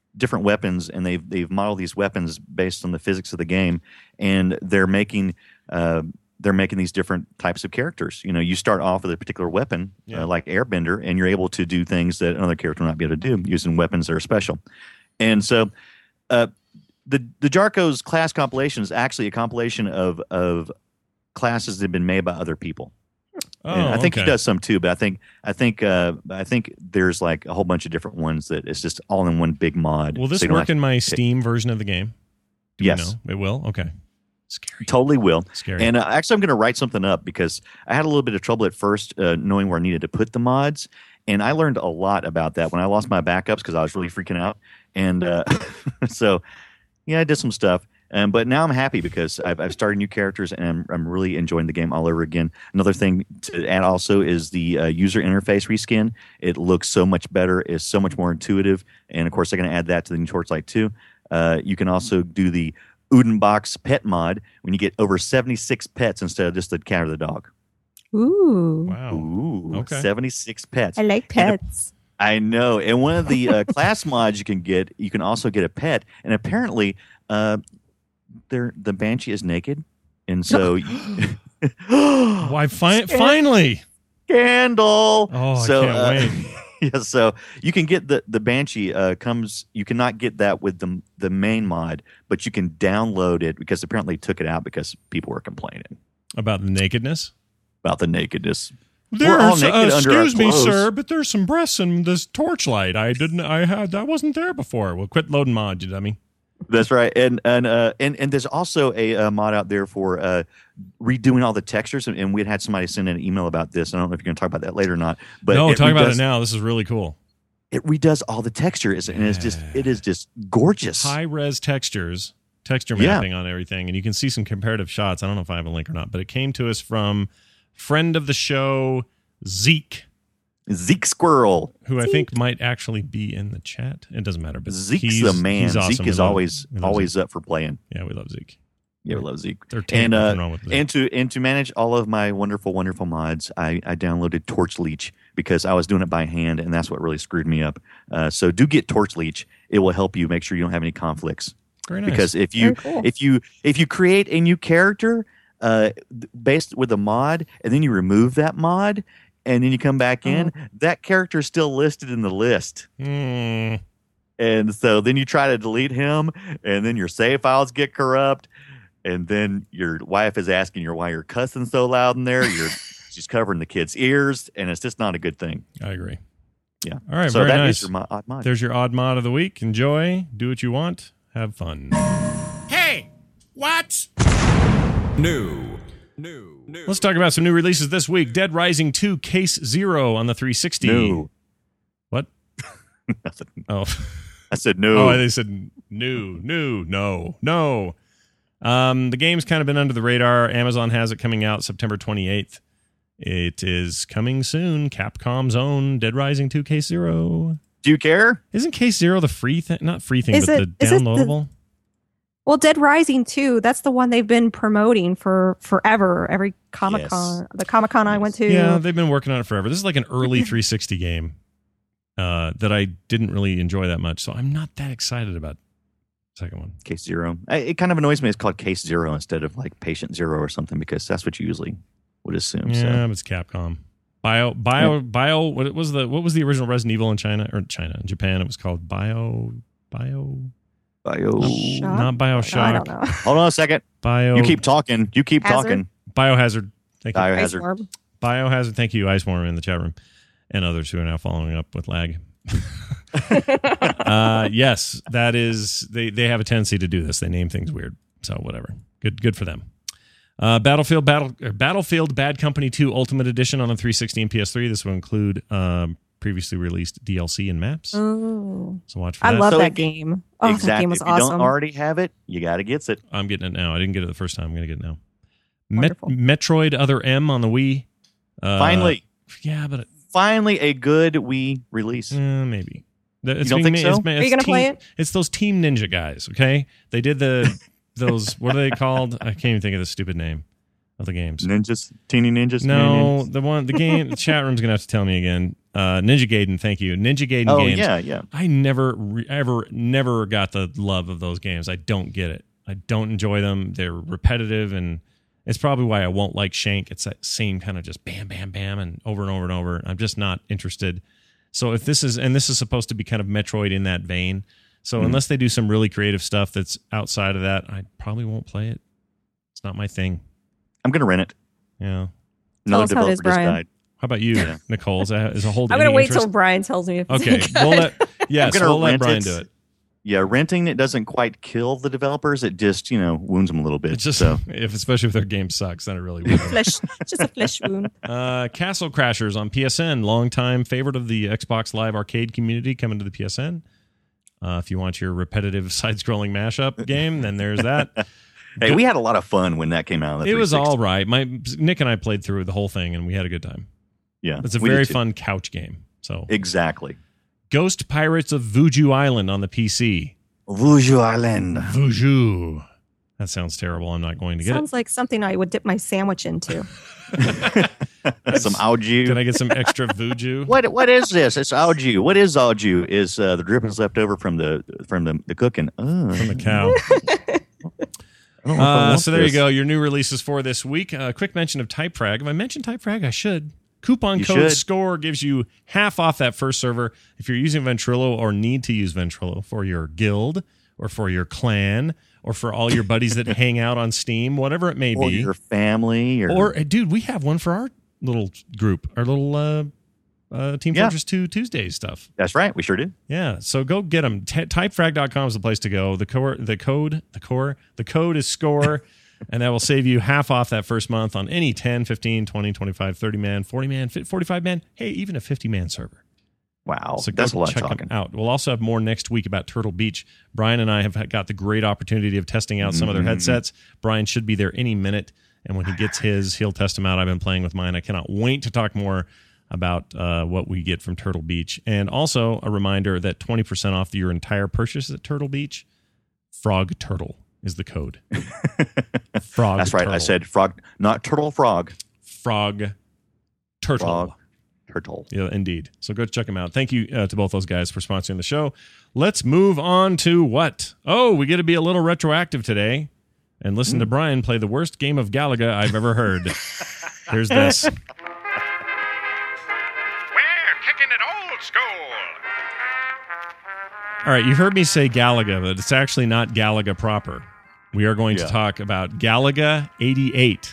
different weapons, and they've they've modeled these weapons based on the physics of the game, and they're making uh, they're making these different types of characters. You know, you start off with a particular weapon, Yeah. uh, like Airbender, and you're able to do things that another character will not be able to do using weapons that are special. And so, uh, the the Jarko's class compilation is actually a compilation of of classes that have been made by other people. Oh, And I think okay. he does some too, but I think I think uh, I think there's like a whole bunch of different ones that it's just all in one big mod. Will this So you don't work have in my to- Steam version of the game? Do we Yes. know? It will? Okay. Scary. Totally will. Scary. And uh, actually, I'm going to write something up because I had a little bit of trouble at first uh, knowing where I needed to put the mods, and I learned a lot about that when I lost my backups because I was really freaking out. And uh, so, yeah, I did some stuff. Um, but now I'm happy because I've, I've started new characters and I'm, I'm really enjoying the game all over again. Another thing to add also is the uh, user interface reskin. It looks so much better. It's so much more intuitive. And of course, they're going to add that to the new Torchlight two. Uh, you can also do the Udenbox pet mod when you get over seventy-six pets instead of just the cat or the dog. Ooh. Wow. Ooh, Okay. seventy-six pets. I like And a- pets. I know. And one of the uh, class mods you can get, you can also get a pet. And apparently, uh, they're, the Banshee is naked. And so, Why? Fi- finally. Scandal. Oh, I so, can't uh, wait. yeah, so you can get the the Banshee uh, comes. You cannot get that with the the main mod, but you can download it because apparently they took it out because people were complaining About the nakedness? about the nakedness. We're all There's, naked uh, under our excuse me, clothes. sir, but there's some breasts in this Torchlight. I didn't. I had. That wasn't there before. Well, quit loading mod, you dummy. That's right, and and uh, and and there's also a uh, mod out there for uh, redoing all the textures, and, and we had had somebody send in an email about this. I don't know if you're going to talk about that later or not. But no, it talk about redoes- it now. This is really cool. It redoes all the textures, and it's just it is just gorgeous. High res textures, texture Yeah. mapping on everything, and you can see some comparative shots. I don't know if I have a link or not, but it came to us from friend of the show Zeke, Zeke Squirrel. who I think might actually be in the chat. It doesn't matter, but Zeke's he's, the man. He's awesome. Zeke We is love- always we love always Zeke. up for playing. Yeah, we love Zeke. Yeah, we love Zeke. There ain't And nothing uh, wrong with Zeke. and to and to manage all of my wonderful, wonderful mods, I, I downloaded Torch Leech because I was doing it by hand, and that's what really screwed me up. Uh, so do get Torch Leech; it will help you make sure you don't have any conflicts. Very nice. Because if you Very cool. if you if you create a new character uh, based with a mod, and then you remove that mod, and then you come back in, that character is still listed in the list. Hmm. And so then you try to delete him, and then your save files get corrupt, and then your wife is asking you why you're cussing so loud in there. You're she's covering the kid's ears, and it's just not a good thing. I agree. Yeah. All right, So very that nice. is your mo- odd mod. There's your odd mod of the week. Enjoy. Do what you want. Have fun. Hey, what? New. New. New. Let's talk about some new releases this week. Dead Rising two Case Zero on the three sixty. No. What? Nothing. Oh. I said no. Oh, they said new, new, no, no. Um, the game's kind of been under the radar. Amazon has it coming out September twenty-eighth. It is coming soon. Capcom's own Dead Rising two Case Zero. Do you care? Isn't Case Zero the free thing? Not free thing, Is but it- the is it the- downloadable? Well, Dead Rising two, that's the one they've been promoting for forever. Every Comic Con, the Comic Con I went to. Yeah, they've been working on it forever. This is like an early three sixty game uh, that I didn't really enjoy that much. So I'm not that excited about the second one. Case Zero. I, it kind of annoys me. It's called Case Zero instead of like Patient Zero or something because that's what you usually would assume. Yeah, So. but it's Capcom. Bio, bio, bio. What was the what was the original Resident Evil in China or China in Japan? It was called Bio, Bio, Bio. Shock? not Bioshock. I don't know. Hold on a second. Bio. You keep talking. You keep Hazard? talking. Biohazard. Thank you. Biohazard. Iceworm. Biohazard. Thank you, Iceworm in the chat room, and others who are now following up with lag. uh, yes, that is. They they have a tendency to do this. They name things weird. So whatever. Good good for them. Uh, Battlefield Battle or Battlefield Bad Company two Ultimate Edition on the three sixty and P S three. This will include um, previously released D L C and maps. Ooh. So watch for I that. love So that it- game. Oh, exactly. that game was if you awesome. don't already have it, you got to get it. I'm getting it now. I didn't get it the first time. I'm going to get it now. Met- Wonderful. Metroid Other M on the Wii. Uh, Finally, Yeah, but finally, a good Wii release. uh, maybe. The- It's don't being think ma- so? it's ma- Are you it's gonna team- play it? It's those Team Ninja guys, okay? They did the those what are they called? I can't even think of the stupid name of the games. Ninjas, teeny ninjas. No, Teeny ninjas. the one the game the chat room's gonna have to tell me again. Uh, Ninja Gaiden, thank you. Ninja Gaiden Oh, games. yeah, yeah. I never, re- ever, never got the love of those games. I don't get it. I don't enjoy them. They're repetitive, and it's probably why I won't like Shank. It's that same kind of just bam, bam, bam, and over and over and over. I'm just not interested. So if this is, and this is supposed to be kind of Metroid in that vein. So mm-hmm. unless they do some really creative stuff that's outside of that, I probably won't play it. It's not my thing. I'm going to rent it. Yeah. Tell Another us how it is, developer just Brian. died. How about you, Yeah. Nicole? Is that is a hold? I'm going to any wait interest? till Brian tells me if it's Okay, good. we'll let yes, I'm gonna we'll let rent Brian it. do it. Yeah, renting it doesn't quite kill the developers. It just, you know, wounds them a little bit. It's just so. if especially if their game sucks, then it really will. Flesh, just a flesh wound. uh, Castle Crashers on P S N, longtime favorite of the Xbox Live Arcade community, coming to the P S N. Uh, if you want your repetitive side-scrolling mashup game, then there's that. Hey, we had a lot of fun when that came out. On the It was three sixty. all right. My Nick and I played through the whole thing, and we had a good time. Yeah, It's a we very did too. fun couch game. So, Exactly. Ghost Pirates of Vuju Island on the P C. Vuju Island. Vuju. That sounds terrible. I'm not going to get Sounds like something I would dip my sandwich into. Some algae. it. Can I get some extra Vuju? What what is this? It's algae. What is algae? Is uh, the drippings left over from the from the, the cooking? Oh. From the cow. I don't know if I Uh, want so there you this. go. Your new releases for this week. A uh, quick mention of Typefrag. If I mentioned Typefrag, I should. Coupon You code should. SCORE gives you half off that first server if you're using Ventrilo or need to use Ventrilo for your guild or for your clan or for all your buddies that hang out on Steam, whatever it may Or be. your family, or, Or, uh, dude, we have one for our little group, our little uh, uh, Team Yeah. Fortress two Tuesdays stuff. that's right, we sure did. Yeah, so go get them. T- typefrag dot com is the place to go. The core, the code, the core, the code is SCORE, and that will save you half off that first month on any ten, fifteen, twenty, twenty-five, thirty man, forty man, forty-five man, hey, even a fifty man server. Wow, So go that's a lot of check talking. them out. We'll also have more next week about Turtle Beach. Brian and I have got the great opportunity of testing out some of their Mm-hmm. headsets. Brian should be there any minute, and when he gets his, he'll test them out. I've been playing with mine. I cannot wait to talk more about uh, what we get from Turtle Beach. And also a reminder that twenty percent off your entire purchase at Turtle Beach, Frog Turtle is the code. Frog That's right. Turtle. I said frog, not turtle. Frog. Frog Turtle. Frog. Turtle. Yeah, indeed. So go check them out. Thank you uh, to both those guys for sponsoring the show. Let's move on to what? Oh, we get to be a little retroactive today and listen Mm. to Brian play the worst game of Galaga I've ever heard. Here's this. We're kicking it old school. All right, you've heard me say Galaga, but it's actually not Galaga proper. We are going Yeah. to talk about Galaga eighty-eight,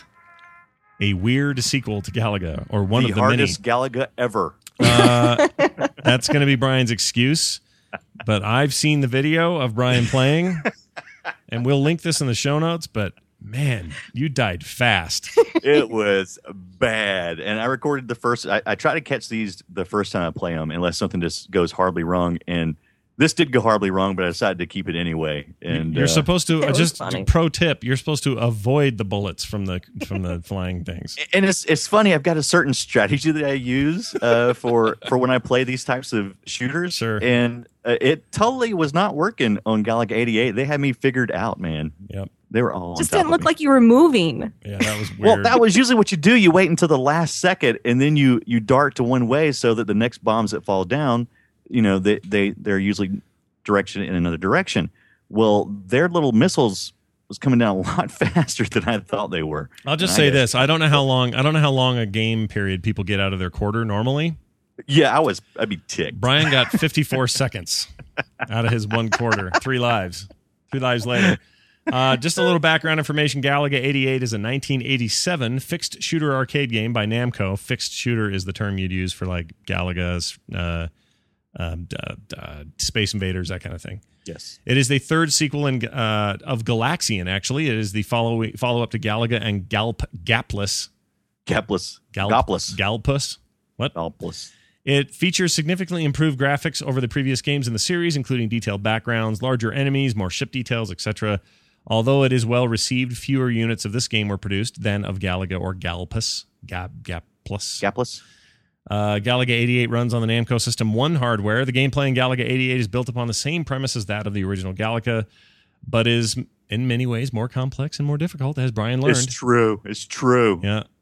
a weird sequel to Galaga, or one the of the hardest Galaga ever. many. Uh, that's going to be Brian's excuse, but I've seen the video of Brian playing, and we'll link this in the show notes, but man, you died fast. It was bad, and I recorded the first. I, I try to catch these the first time I play them, unless something just goes horribly wrong. And this did go horribly wrong, but I decided to keep it anyway. And You're uh, supposed to, It was just funny. pro tip, you're supposed to avoid the bullets from the from the flying things. and it's it's funny. I've got a certain strategy that I use uh, for for when I play these types of shooters. Sure. And uh, it totally was not working on Galaga eighty-eight. They had me figured out, man. Yep. They were all on Just top didn't of look me. like you were moving. Yeah, that was weird. Well, that was usually what you do. You wait until the last second, and then you you dart to one way so that the next bombs that fall down, you know, they they they're usually direction in another direction. Well, their little missiles was coming down a lot faster than I thought they were. I'll just And say I this: I don't know how long. I don't know how long a game period people get out of their quarter normally. Yeah, I was. I'd be ticked. Brian got fifty-four seconds out of his one quarter. Three lives. Three lives later. Uh, just a little background information. Galaga eighty-eight is a nineteen eighty-seven fixed shooter arcade game by Namco. Fixed shooter is the term you'd use for like Galaga's, uh, um, uh, uh, Space Invaders, that kind of thing. Yes. It is the third sequel in, uh, of Galaxian, actually. It is the follow follow up to Galaga and Galp Gapless. Gapless. Galp, Gopless. Galpus. What? Galpless. It features significantly improved graphics over the previous games in the series, including detailed backgrounds, larger enemies, more ship details, et cetera. Although it is well received, fewer units of this game were produced than of Galaga or Galpus. Gap, Gapless. Gapless. Uh, Galaga eighty-eight runs on the Namco System one hardware. The gameplay in Galaga eighty-eight is built upon the same premise as that of the original Galaga, but is in many ways more complex and more difficult, as Brian learned. It's true. It's true. Yeah.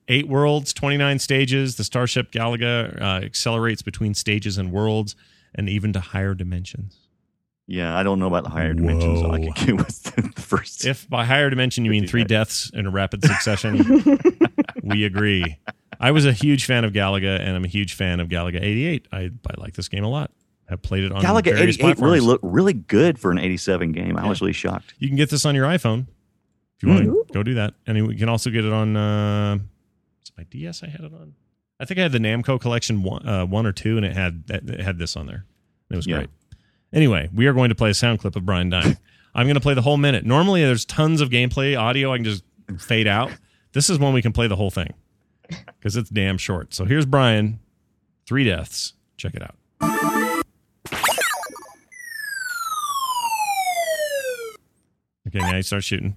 Eight worlds, twenty-nine stages. The Starship Galaga uh, accelerates between stages and worlds and even to higher dimensions. Yeah, I don't know about the higher dimensions. I could get with the first. If by higher dimension you mean three deaths in a rapid succession, we agree. I was a huge fan of Galaga, and I'm a huge fan of Galaga eighty-eight. I, I like this game a lot. I've played it on Galaga various eighty-eight platforms. really looked really good for an eighty-seven game. I Yeah. was really shocked. You can get this on your iPhone if you want to go do that. And you can also get it on uh, it's my D S I had it on. I think I had the Namco Collection one, uh, one or two, and it had it had this on there. It was Yeah. great. Anyway, we are going to play a sound clip of Brian dying. I'm going to play the whole minute. Normally, there's tons of gameplay audio. I can just fade out. This is one we can play the whole thing because it's damn short. So here's Brian. Three deaths. Check it out. Okay, now you start shooting.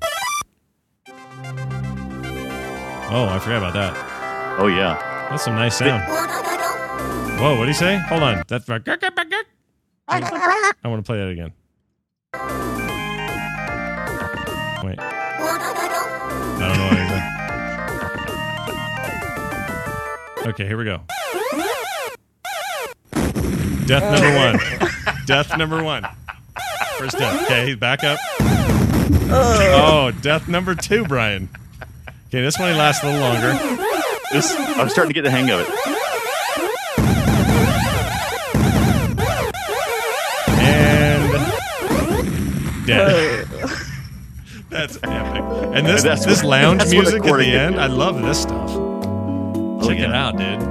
Oh, I forgot about that. Oh, yeah. That's some nice sound. Whoa, what did he say? Hold on. That's I want to play that again. Wait. I don't know what he said. Okay, here we go. Death number one. Death number one. First death. Okay, back up. Oh, death number two, Brian. Okay, this one lasts a little longer. This, I'm starting to get the hang of it. And dead. That's epic. And this That's this what- lounge that's what music at recording the is. end, I love this stuff. Check it yeah. out, dude.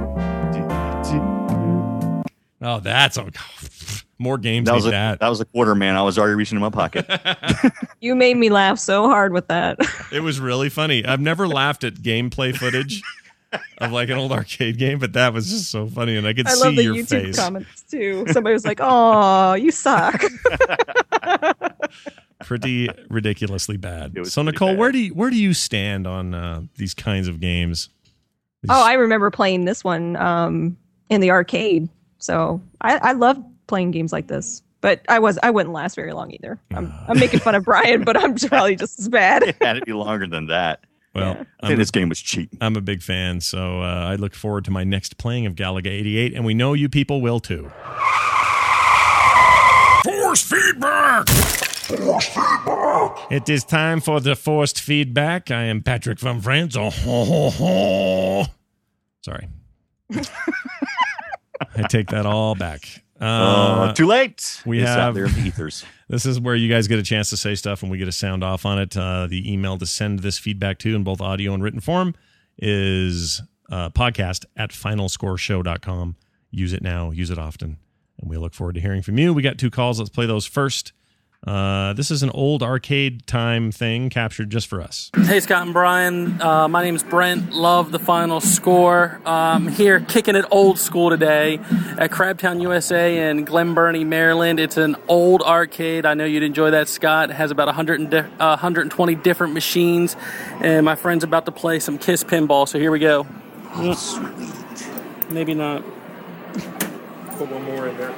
Oh, that's a, more games That was, like a, that. that was a quarter, man. I was already reaching in my pocket. You made me laugh so hard with that. It was really funny. I've never laughed at gameplay footage of like an old arcade game, but that was just so funny, and I could I see love the your YouTube face. comments too. Somebody was like, "Oh, you suck." Pretty ridiculously bad. It was So, pretty Nicole, bad. where do you where do you stand on uh, these kinds of games? These- Oh, I remember playing this one um, in the arcade. So I, I love playing games like this. But I was I wouldn't last very long either. I'm, I'm making fun of Brian, but I'm probably just as bad. It had to be longer than that. well, yeah. I think I'm, this game was cheap. I'm a big fan, so uh, I look forward to my next playing of Galaga eighty-eight, and we know you people will too. Force feedback! It is time for the forced feedback. I am Patrick from France. Oh, ho, ho, ho. Sorry. I take that all back. Uh, Uh, too late. we It's out have- there in the ethers. This is where you guys get a chance to say stuff and we get a sound off on it. Uh, the email to send this feedback to in both audio and written form is uh, podcast at final score show dot com. Use it now. Use it often. And we look forward to hearing from you. We got two calls. Let's play those first. Uh, this is an old arcade time thing captured just for us. Hey, Scott and Brian. Uh, my name's Brent. Love the final score. Um, here kicking it old school today at Crabtown, U S A in Glen Burnie, Maryland. It's an old arcade. I know you'd enjoy that, Scott. It has about one hundred, di- uh, one hundred twenty different machines. And my friend's about to play some Kiss Pinball, so here we go. Oh, sweet. Maybe not. Put one more in there.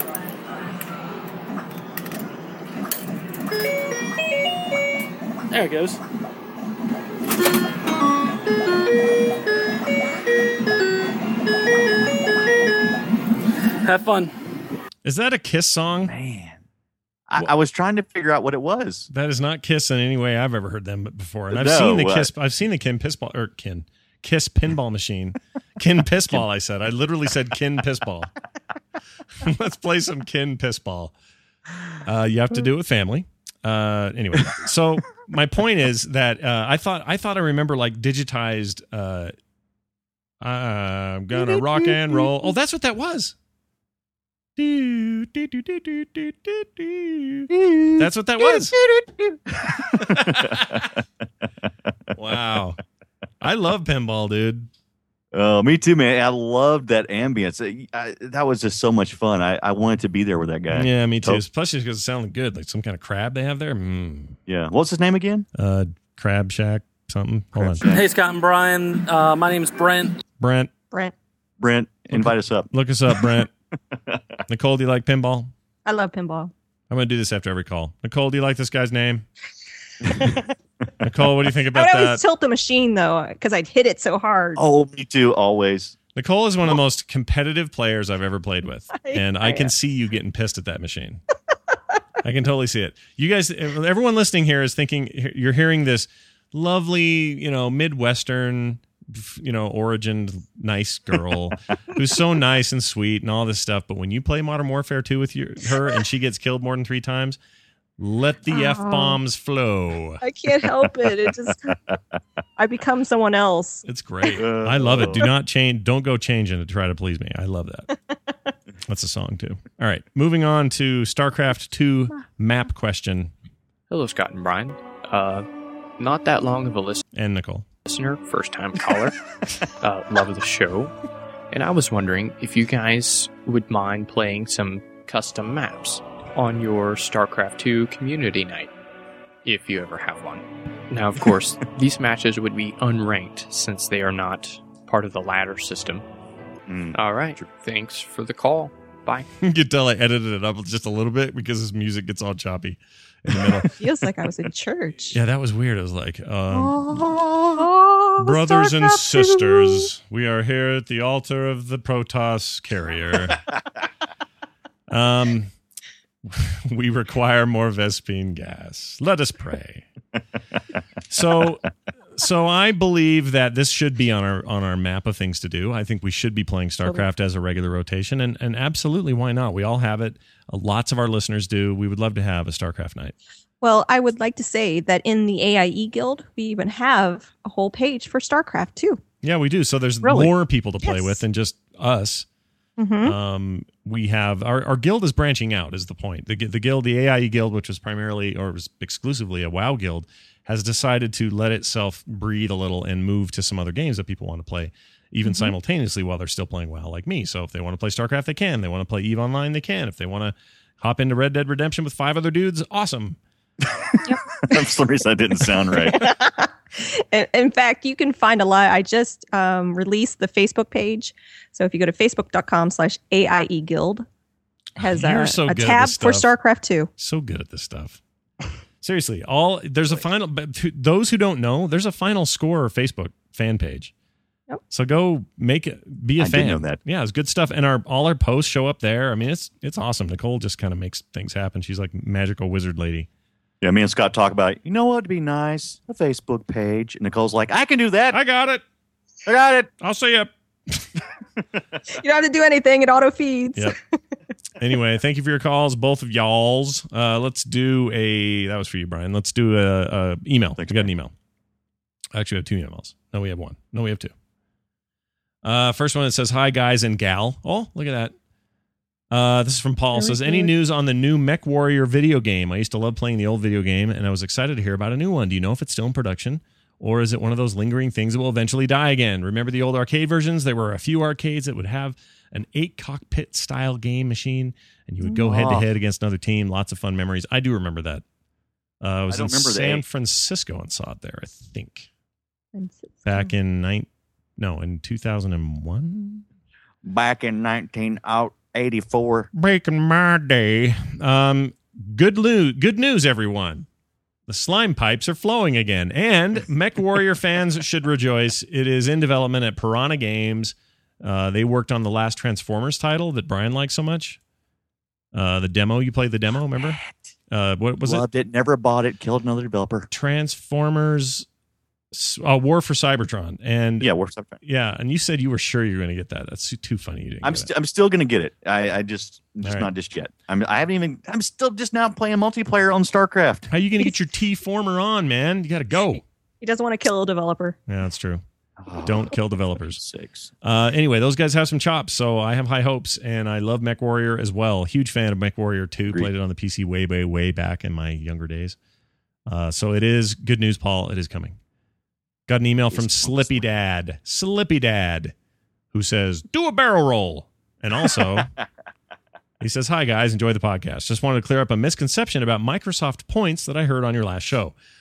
There it goes. Have fun. Is that a Kiss song? Man. I, I was trying to figure out what it was. That is not Kiss in any way I've ever heard them before. And I've No, seen the what? Kiss. I've seen the Kin Pissball or Kin Kiss pinball machine. Kin Pissball. I said. I literally said Kin Pissball. Let's play some Kin Pissball. Uh, you have to do it with family. Uh, anyway, so my point is that uh, I thought I thought I remember like digitized. Uh, I'm gonna rock and roll. Oh, that's what that was. Do, do, do, do, do, do, do, do. That's what that was. Wow. I love pinball, dude. Oh, me too, man. I loved that ambience. I, I, that was just so much fun. I, I wanted to be there with that guy. Yeah, me too. Oh. Especially because it sounded good. Like some kind of crab they have there. Mm. Yeah. What's his name again? Uh, Crab Shack, something. Hold Crab on. Shack. Hey, Scott and Brian. Uh, my name's Brent. Brent, Brent, Brent, invite us up. look us up, Brent. Nicole, do you like pinball? I love pinball. I'm going to do this after every call. Nicole, do you like this guy's name? Nicole, what do you think I about would that? always tilt the machine though, because I'd hit it so hard. Oh, me too. Always. Nicole is one of the most competitive players I've ever played with, I- and I I can am. see you getting pissed at that machine. I can totally see it. You guys, everyone listening here is thinking you're hearing this lovely, you know, Midwestern, you know, origin nice girl who's so nice and sweet and all this stuff. But when you play Modern Warfare two with your, her and she gets killed more than three times, let the Oh. F bombs flow. I can't help it. It just I become someone else. It's great. I love it. Do not change. Don't go changing to try to please me. I love that. That's a song too. All right. Moving on to StarCraft two map question. Hello, Scott and Brian. Uh, not that long of a listen- And Nicole. listener, first time caller. uh, love the show. And I was wondering if you guys would mind playing some custom maps on your StarCraft two community night, if you ever have one. Now, of course, these matches would be unranked since they are not part of the ladder system. Mm. All right. Thanks for the call. Bye. You can tell I edited it up just a little bit because his music gets all choppy in the middle. Feels like I was in church. Yeah, that was weird. It was like, um, Oh, brothers and StarCraft two. sisters, we are here at the altar of the Protoss carrier. um, we require more Vespene gas. Let us pray. So, so I believe that this should be on our on our map of things to do. I think we should be playing StarCraft as a regular rotation, and and absolutely, why not? We all have it. Uh, lots of our listeners do. We would love to have a StarCraft night. Well, I would like to say that in the A I E Guild, we even have a whole page for StarCraft too. Yeah, we do. So there's Really? more people to play Yes. with than just us. Mm-hmm. Um, we have our, our guild is branching out is the point. The, the guild, the A I E guild, which was primarily or was exclusively a WoW guild, has decided to let itself breathe a little and move to some other games that people want to play, even Mhm. simultaneously while they're still playing WoW, like me. So if they want to play StarCraft, they can. They want to play EVE Online, they can. If they want to hop into Red Dead Redemption with five other dudes, awesome. I'm sorry, that didn't sound right. in, in fact, you can find a lot. I just um, released the Facebook page. So if you go to facebook.com slash AIE Guild, has You're a, so a good at tab this for stuff. StarCraft two. So good at this stuff. Seriously, all there's a final. But to those who don't know, there's a final score Facebook fan page. Yep. So go make it. Be a I fan. didn't know that. Yeah, it's good stuff, and our all our posts show up there. I mean, it's it's awesome. Nicole just kind of makes things happen. She's like magical wizard lady. Yeah, me and Scott talk about, you know what would be nice? A Facebook page. And Nicole's like, I can do that. I got it. I got it. I'll see you. You don't have to do anything. It auto feeds. Yep. Anyway, thank you for your calls, both of y'all's. Uh, let's do a. That was for you, Brian. Let's do a, a email. Thanks, we got an email. Actually, we have two emails. No, we have one. No, we have two. Uh, first one that says, "Hi guys and gal." Oh, look at that. Uh, this is from Paul. Very Says, "Any good. news on the new Mech Warrior video game? I used to love playing the old video game, and I was excited to hear about a new one. Do you know if it's still in production, or is it one of those lingering things that will eventually die again? Remember the old arcade versions? There were a few arcades that would have an eight cockpit style game machine, and you would go head to head against another team. Lots of fun memories. I do remember that. Uh, I was I in don't remember the San eight. Francisco and saw it there. I think back in nine, no, in two thousand one. Back in nineteen eighty-four. Back in my day. Um, good news, good news, everyone. The slime pipes are flowing again, and Mech Warrior fans should rejoice. It is in development at Piranha Games. Uh, they worked on the last Transformers title that Brian likes so much. Uh, the demo, you played the demo, remember? Uh, what was Loved it? Never bought it. Killed another developer. it? Transformers uh, War for Cybertron. And Yeah, works up. yeah, and you said you were sure you were going to get that. That's too- too funny. You didn't I'm get st- it. I'm still gonna get it. I, I just I'm just All right. not just yet. I'm I haven't even. I'm still just now playing multiplayer on StarCraft. How you going to get your T-former on, man? You got to go. He doesn't want to kill a developer. Yeah, that's true. Don't kill developers. Six. Uh, anyway, those guys have some chops, so I have high hopes, and I love Mech Warrior as well. Huge fan of Mech Warrior two. Agreed. Played it on the P C way, way, way back in my younger days. Uh, so it is good news, Paul. It is coming. Got an email from Slippy Dad, Slippy Dad, who says, "Do a barrel roll," and also he says, "Hi guys, enjoy the podcast. Just wanted to clear up a misconception about Microsoft points that I heard on your last show.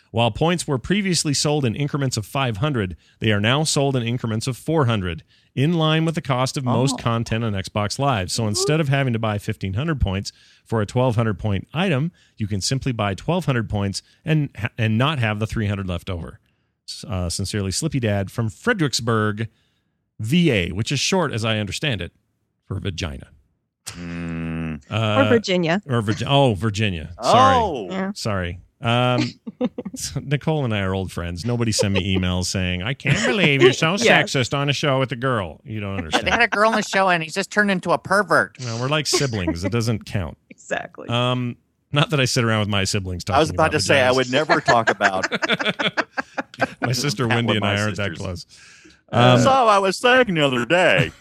While points were previously sold in increments of five hundred, they are now sold in increments of four hundred, in line with the cost of most Oh. content on Xbox Live. So instead of having to buy fifteen hundred points for a twelve hundred point item, you can simply buy twelve hundred points and and not have the three hundred left over. Uh, sincerely, Slippy Dad from Fredericksburg, V A, which is short, as I understand it, for vagina. Mm. Uh, or Virginia. Or Virginia. Oh, Virginia. Sorry. Oh. Yeah. Sorry. Um, Nicole and I are old friends. Nobody send me emails saying, I can't believe you're so Yes. sexist on a show with a girl. You don't They had understand. a girl on the show and he's just turned into a pervert. No, we're like siblings. It doesn't count. Exactly. Um, not that I sit around with my siblings talking I was about to say I vaginas. would never talk about. My sister Not Wendy with and I my aren't that sisters. close. That's Um, all I was saying the other day.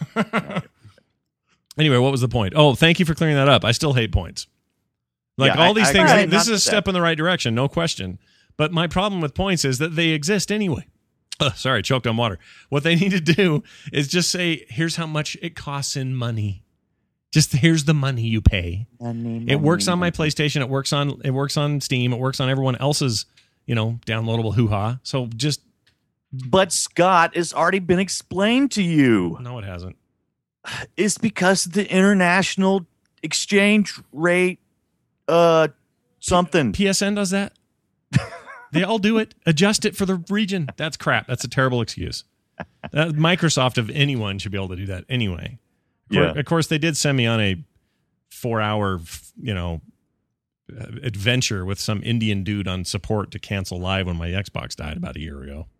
Anyway, what was the point? Oh, thank you for clearing that up. I still hate points. Like Yeah, all I- these I things, try this not is a to step say. in the right direction, no question. But my problem with points is that they exist anyway. Ugh, sorry, choked on water. What they need to do is just say, here's how much it costs in money. Just here's the money you pay. It works on my PlayStation. It works on it works on Steam. It works on everyone else's, you know, downloadable hoo-ha. So just But Scott, it's already been explained to you. no, it hasn't. It's because of the international exchange rate, uh, something. P S N does that. They all do it. Adjust it for the region. That's crap. That's a terrible excuse. Uh, Microsoft, of anyone, should be able to do that anyway. Of cour- Yeah. Of course, they did send me on a four-hour, you know, uh, adventure with some Indian dude on support to cancel live when my Xbox died about a year ago.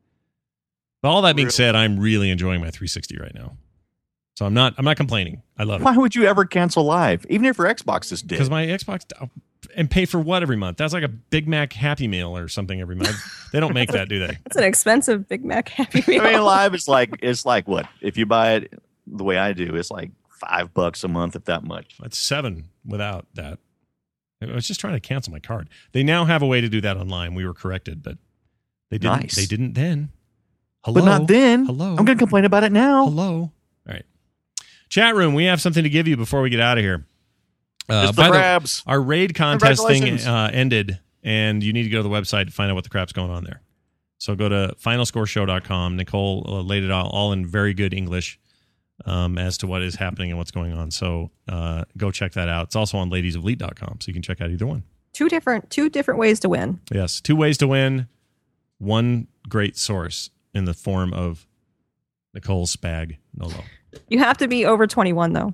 But all that being Really? said, I'm really enjoying my three sixty right now. So I'm not. I'm not complaining. I love it. Why would you ever cancel live, even if your Xbox is dead? Because my Xbox and pay for what every month? That's like a Big Mac Happy Meal or something every month. They don't make that, do they? That's an expensive Big Mac Happy Meal. I mean, live is like it's like what if you buy it the way I do? It's like five bucks a month, if that much. That's seven without that. I was just trying to cancel my card. They now have a way to do that online. We were corrected, but they didn't. Nice. They didn't then. Hello? But not then. Hello. I'm going to complain about it now. Hello. All right. Chat room. We have something to give you before we get out of here. Uh, It's the by crabs. our raid contest thing Congratulations. uh, ended, and you need to go to the website to find out what the crap's going on there. So go to final score show dot com. Nicole uh, laid it all, all in very good English um, as to what is happening and what's going on. So uh, go check that out. It's also on ladies of elite dot com, so you can check out either one. two different two different ways to win. Yes, two ways to win. One great source in the form of Nicole Spag Nolo. You have to be over twenty-one though.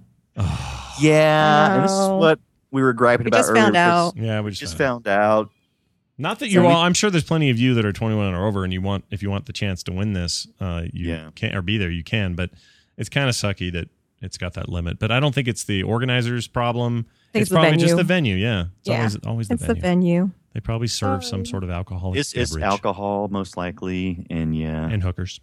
Yeah, and this is No. what we were griping We about just earlier. found out. Yeah, we just, Just found found out. Not that So you we- all. I'm sure there's plenty of you that are twenty-one or over, and you want if you want the chance to win this, uh, you Yeah. can or be there. You can, but it's kind of sucky that it's got that limit. But I don't think it's the organizers' problem. think It's it's the probably just venue. the venue. Yeah, it's Yeah. always always the It's venue. the venue. They probably serve some sort of alcoholic It's, it's beverage alcohol, most likely, and yeah. and hookers.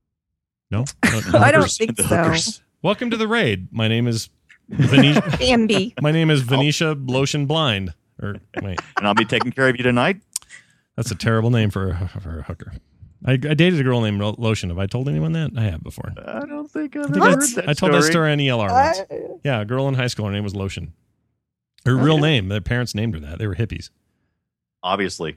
No, No, no I don't hookers. think The so. hookers. Welcome to the raid. My name is Venetia. B and B. My name is Venetia Lotion Blind. Or wait, And I'll be taking care of you tonight. that's a terrible name for a, for a hooker. I, I dated a girl named Lo- Lotion. Have I told anyone that? I have before. I don't think I've I, think ever I- heard that I told that story on E L R once. I- Yeah, a girl in high school. Her name was Lotion. Her real name. Their parents named her that. They were hippies. Obviously.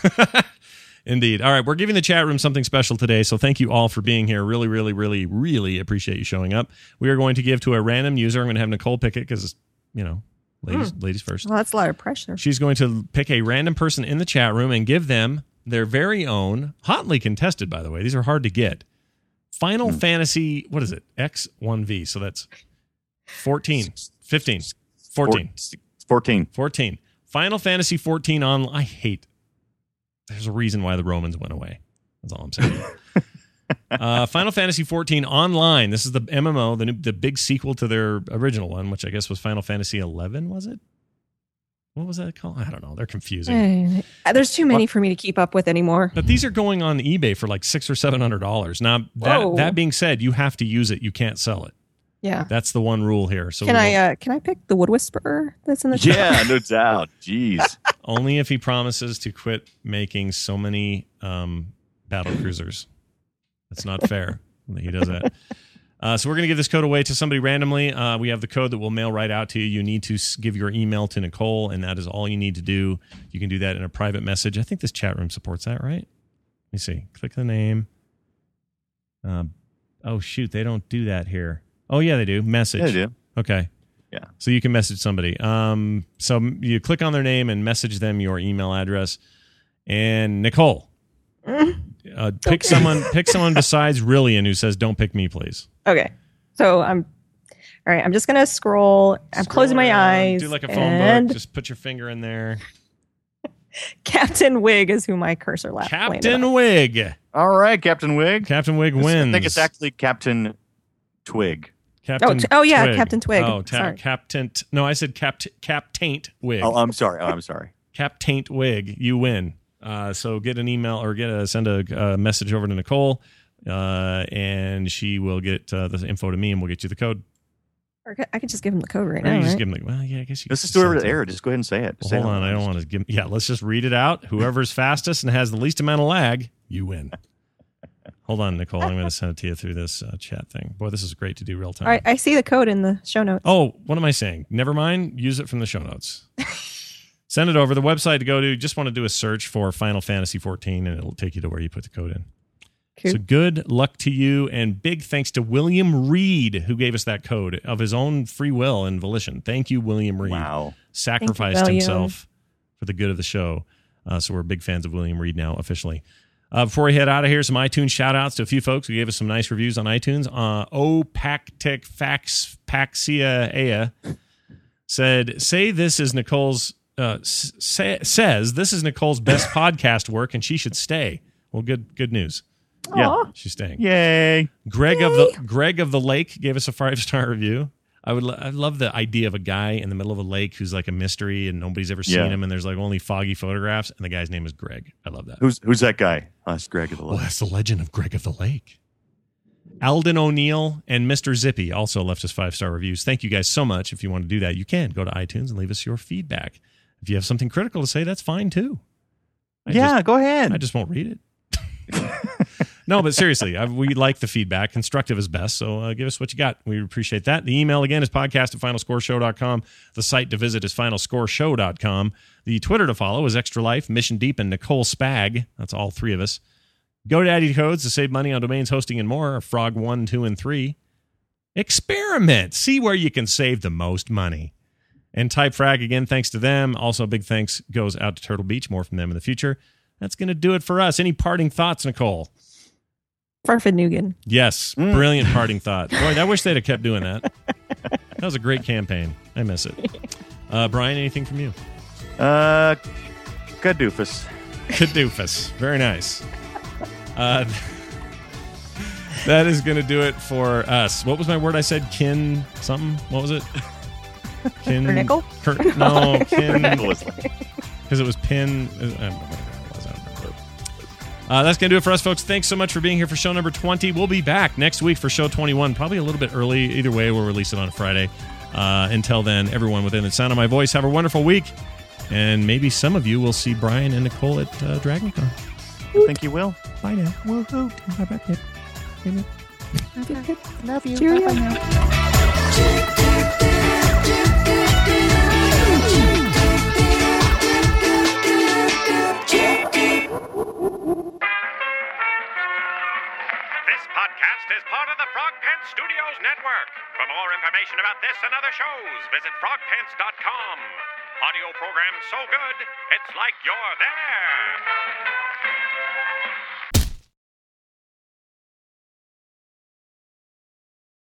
Indeed. All right, we're giving the chat room something special today, so thank you all for being here. Really, really, really, really appreciate you showing up. We are going to give to a random user. I'm going to have Nicole pick it because, you know, ladies, ladies first. Well, that's a lot of pressure. She's going to pick a random person in the chat room and give them their very own, hotly contested, by the way. These are hard to get. Final Fantasy, what is it? X one V. So that's fourteen, fifteen, fourteen, fourteen. fourteen. Final Fantasy fourteen on. I hate. There's a reason why the Romans went away. That's all I'm saying. uh, Final Fantasy fourteen online. This is the M M O, the new, the big sequel to their original one, which I guess was Final Fantasy eleven. Was it? What was that called? I don't know. They're confusing. Eh, There's too many for me to keep up with anymore. But these are going on eBay for like six or seven hundred dollars. Now that Whoa. that being said, you have to use it. You can't sell it. Yeah. That's the one rule here. So Can we I won't- uh can I pick the Wood Whisperer that's in the chat? Yeah, no doubt. Jeez. only if he promises to quit making so many um, battle cruisers. That's not fair that he does that. Uh, so we're going to give this code away to somebody randomly. Uh, we have the code that we'll mail right out to you. You need to s- give your email to Nicole, and that is all you need to do. You can do that in a private message. I think this chat room supports that, right? Let me see. Click the name. Uh, oh, shoot. They don't do that here. Oh, yeah, they do. Message. Yeah, they do. Okay. Yeah. So you can message somebody. Um, so you click on their name and message them your email address. And Nicole, uh, pick someone pick someone besides Rillian who says, don't pick me, please. Okay. So I'm all right. I'm just gonna scroll. I'm Scroll closing my around, eyes. Do like a phone and book. Just put your finger in there. Captain Wig is who my cursor left. Captain Wig. All right, Captain Wig. Captain Wig It's- wins. I think it's actually Captain Twig. Captain Oh, t- oh, yeah, Twig. Captain Twig. Oh, ta- Sorry. Captain. No, I said Cap Cap Taint Wig. Oh, I'm sorry. Oh, I'm sorry. Cap Taint Wig. You win. Uh, so get an email or get a send a, a message over to Nicole, uh, and she will get uh, the info to me, and we'll get you the code. Or I could just give him the code right Or now. you just right? give them like, well, yeah, I guess you. Let's could just do it over send the air. Just go ahead and say it. Well, Say hold it on, I don't want to give. Yeah, let's just read it out. Whoever's fastest and has the least amount of lag, you win. Hold on, Nicole. I'm going to send it to you through this uh, chat thing. Boy, this is great to do real time. All right, I see the code in the show notes. Oh, what am I saying? Never mind. Use it from the show notes. Send it over. The website to go to, just want to do a search for Final Fantasy fourteen, and it'll take you to where you put the code in. Cool. So good luck to you, and big thanks to William Reed, who gave us that code of his own free will and volition. Thank you, William Reed. Wow. Sacrificed William. himself for the good of the show. Uh, so we're big fans of William Reed now, officially. Uh, before we head out of here, some iTunes shout-outs to a few folks who gave us some nice reviews on iTunes. Uh, Opactic Fax Paxia Aya said, say this is Nicole's, uh, say, says this is Nicole's best podcast work, and she should stay. Well, good good news. Yeah. Aw. She's staying. Yay. Greg of the Greg of the Lake gave us a five star review. I would lo- I love the idea of a guy in the middle of a lake who's like a mystery and nobody's ever seen Yeah. him, and there's like only foggy photographs, and the guy's name is Greg. I love that. Who's who's that guy? Oh, it's Greg of the Well, Lake. that's the legend of Greg of the Lake. Alden O'Neill and Mister Zippy also left us five star reviews. Thank you guys so much. If you want to do that, you can go to iTunes and leave us your feedback. If you have something critical to say, that's fine too. I Yeah, just- go ahead. I just won't read it. No, but seriously, I, we like the feedback. Constructive is best, so uh, give us what you got. We appreciate that. The email, again, is podcast at final score show dot com. The site to visit is final score show dot com. The Twitter to follow is Extra Life, Mission Deep, and Nicole Spag. That's all three of us. GoDaddy codes to save money on domains, hosting, and more. Frog one, two, and three. Experiment. See where you can save the most money. And Typefrag, again, thanks to them. Also, big thanks goes out to Turtle Beach. More from them in the future. That's going to do it for us. Any parting thoughts, Nicole? Farfanugan. Yes, Mm. brilliant parting thought. Boy, I wish they'd have kept doing that. That was a great campaign. I miss it. Uh, Brian, anything from you? Uh, good doofus. Good doofus. Very nice. Uh, that is going to do it for us. What was my word I said? Kin something? What was it? Kin. Kernickel? Ker- no, kin. Nicholas. Because it was pin. Uh, I don't know what it was. I don't remember. Uh, that's going to do it for us, folks. Thanks so much for being here for show number twenty. We'll be back next week for show twenty-one, probably a little bit early. Either way, we'll release it on Friday. Uh, until then, everyone within the sound of my voice, have a wonderful week. And maybe some of you will see Brian and Nicole at uh, DragonCon. I think you will. Bye now. Woohoo. Love you. Cheerio. Bye-bye now. This podcast is part of the Frog Pants Studios Network. For more information about this and other shows, visit frog pants dot com. Audio program so good, it's like you're there.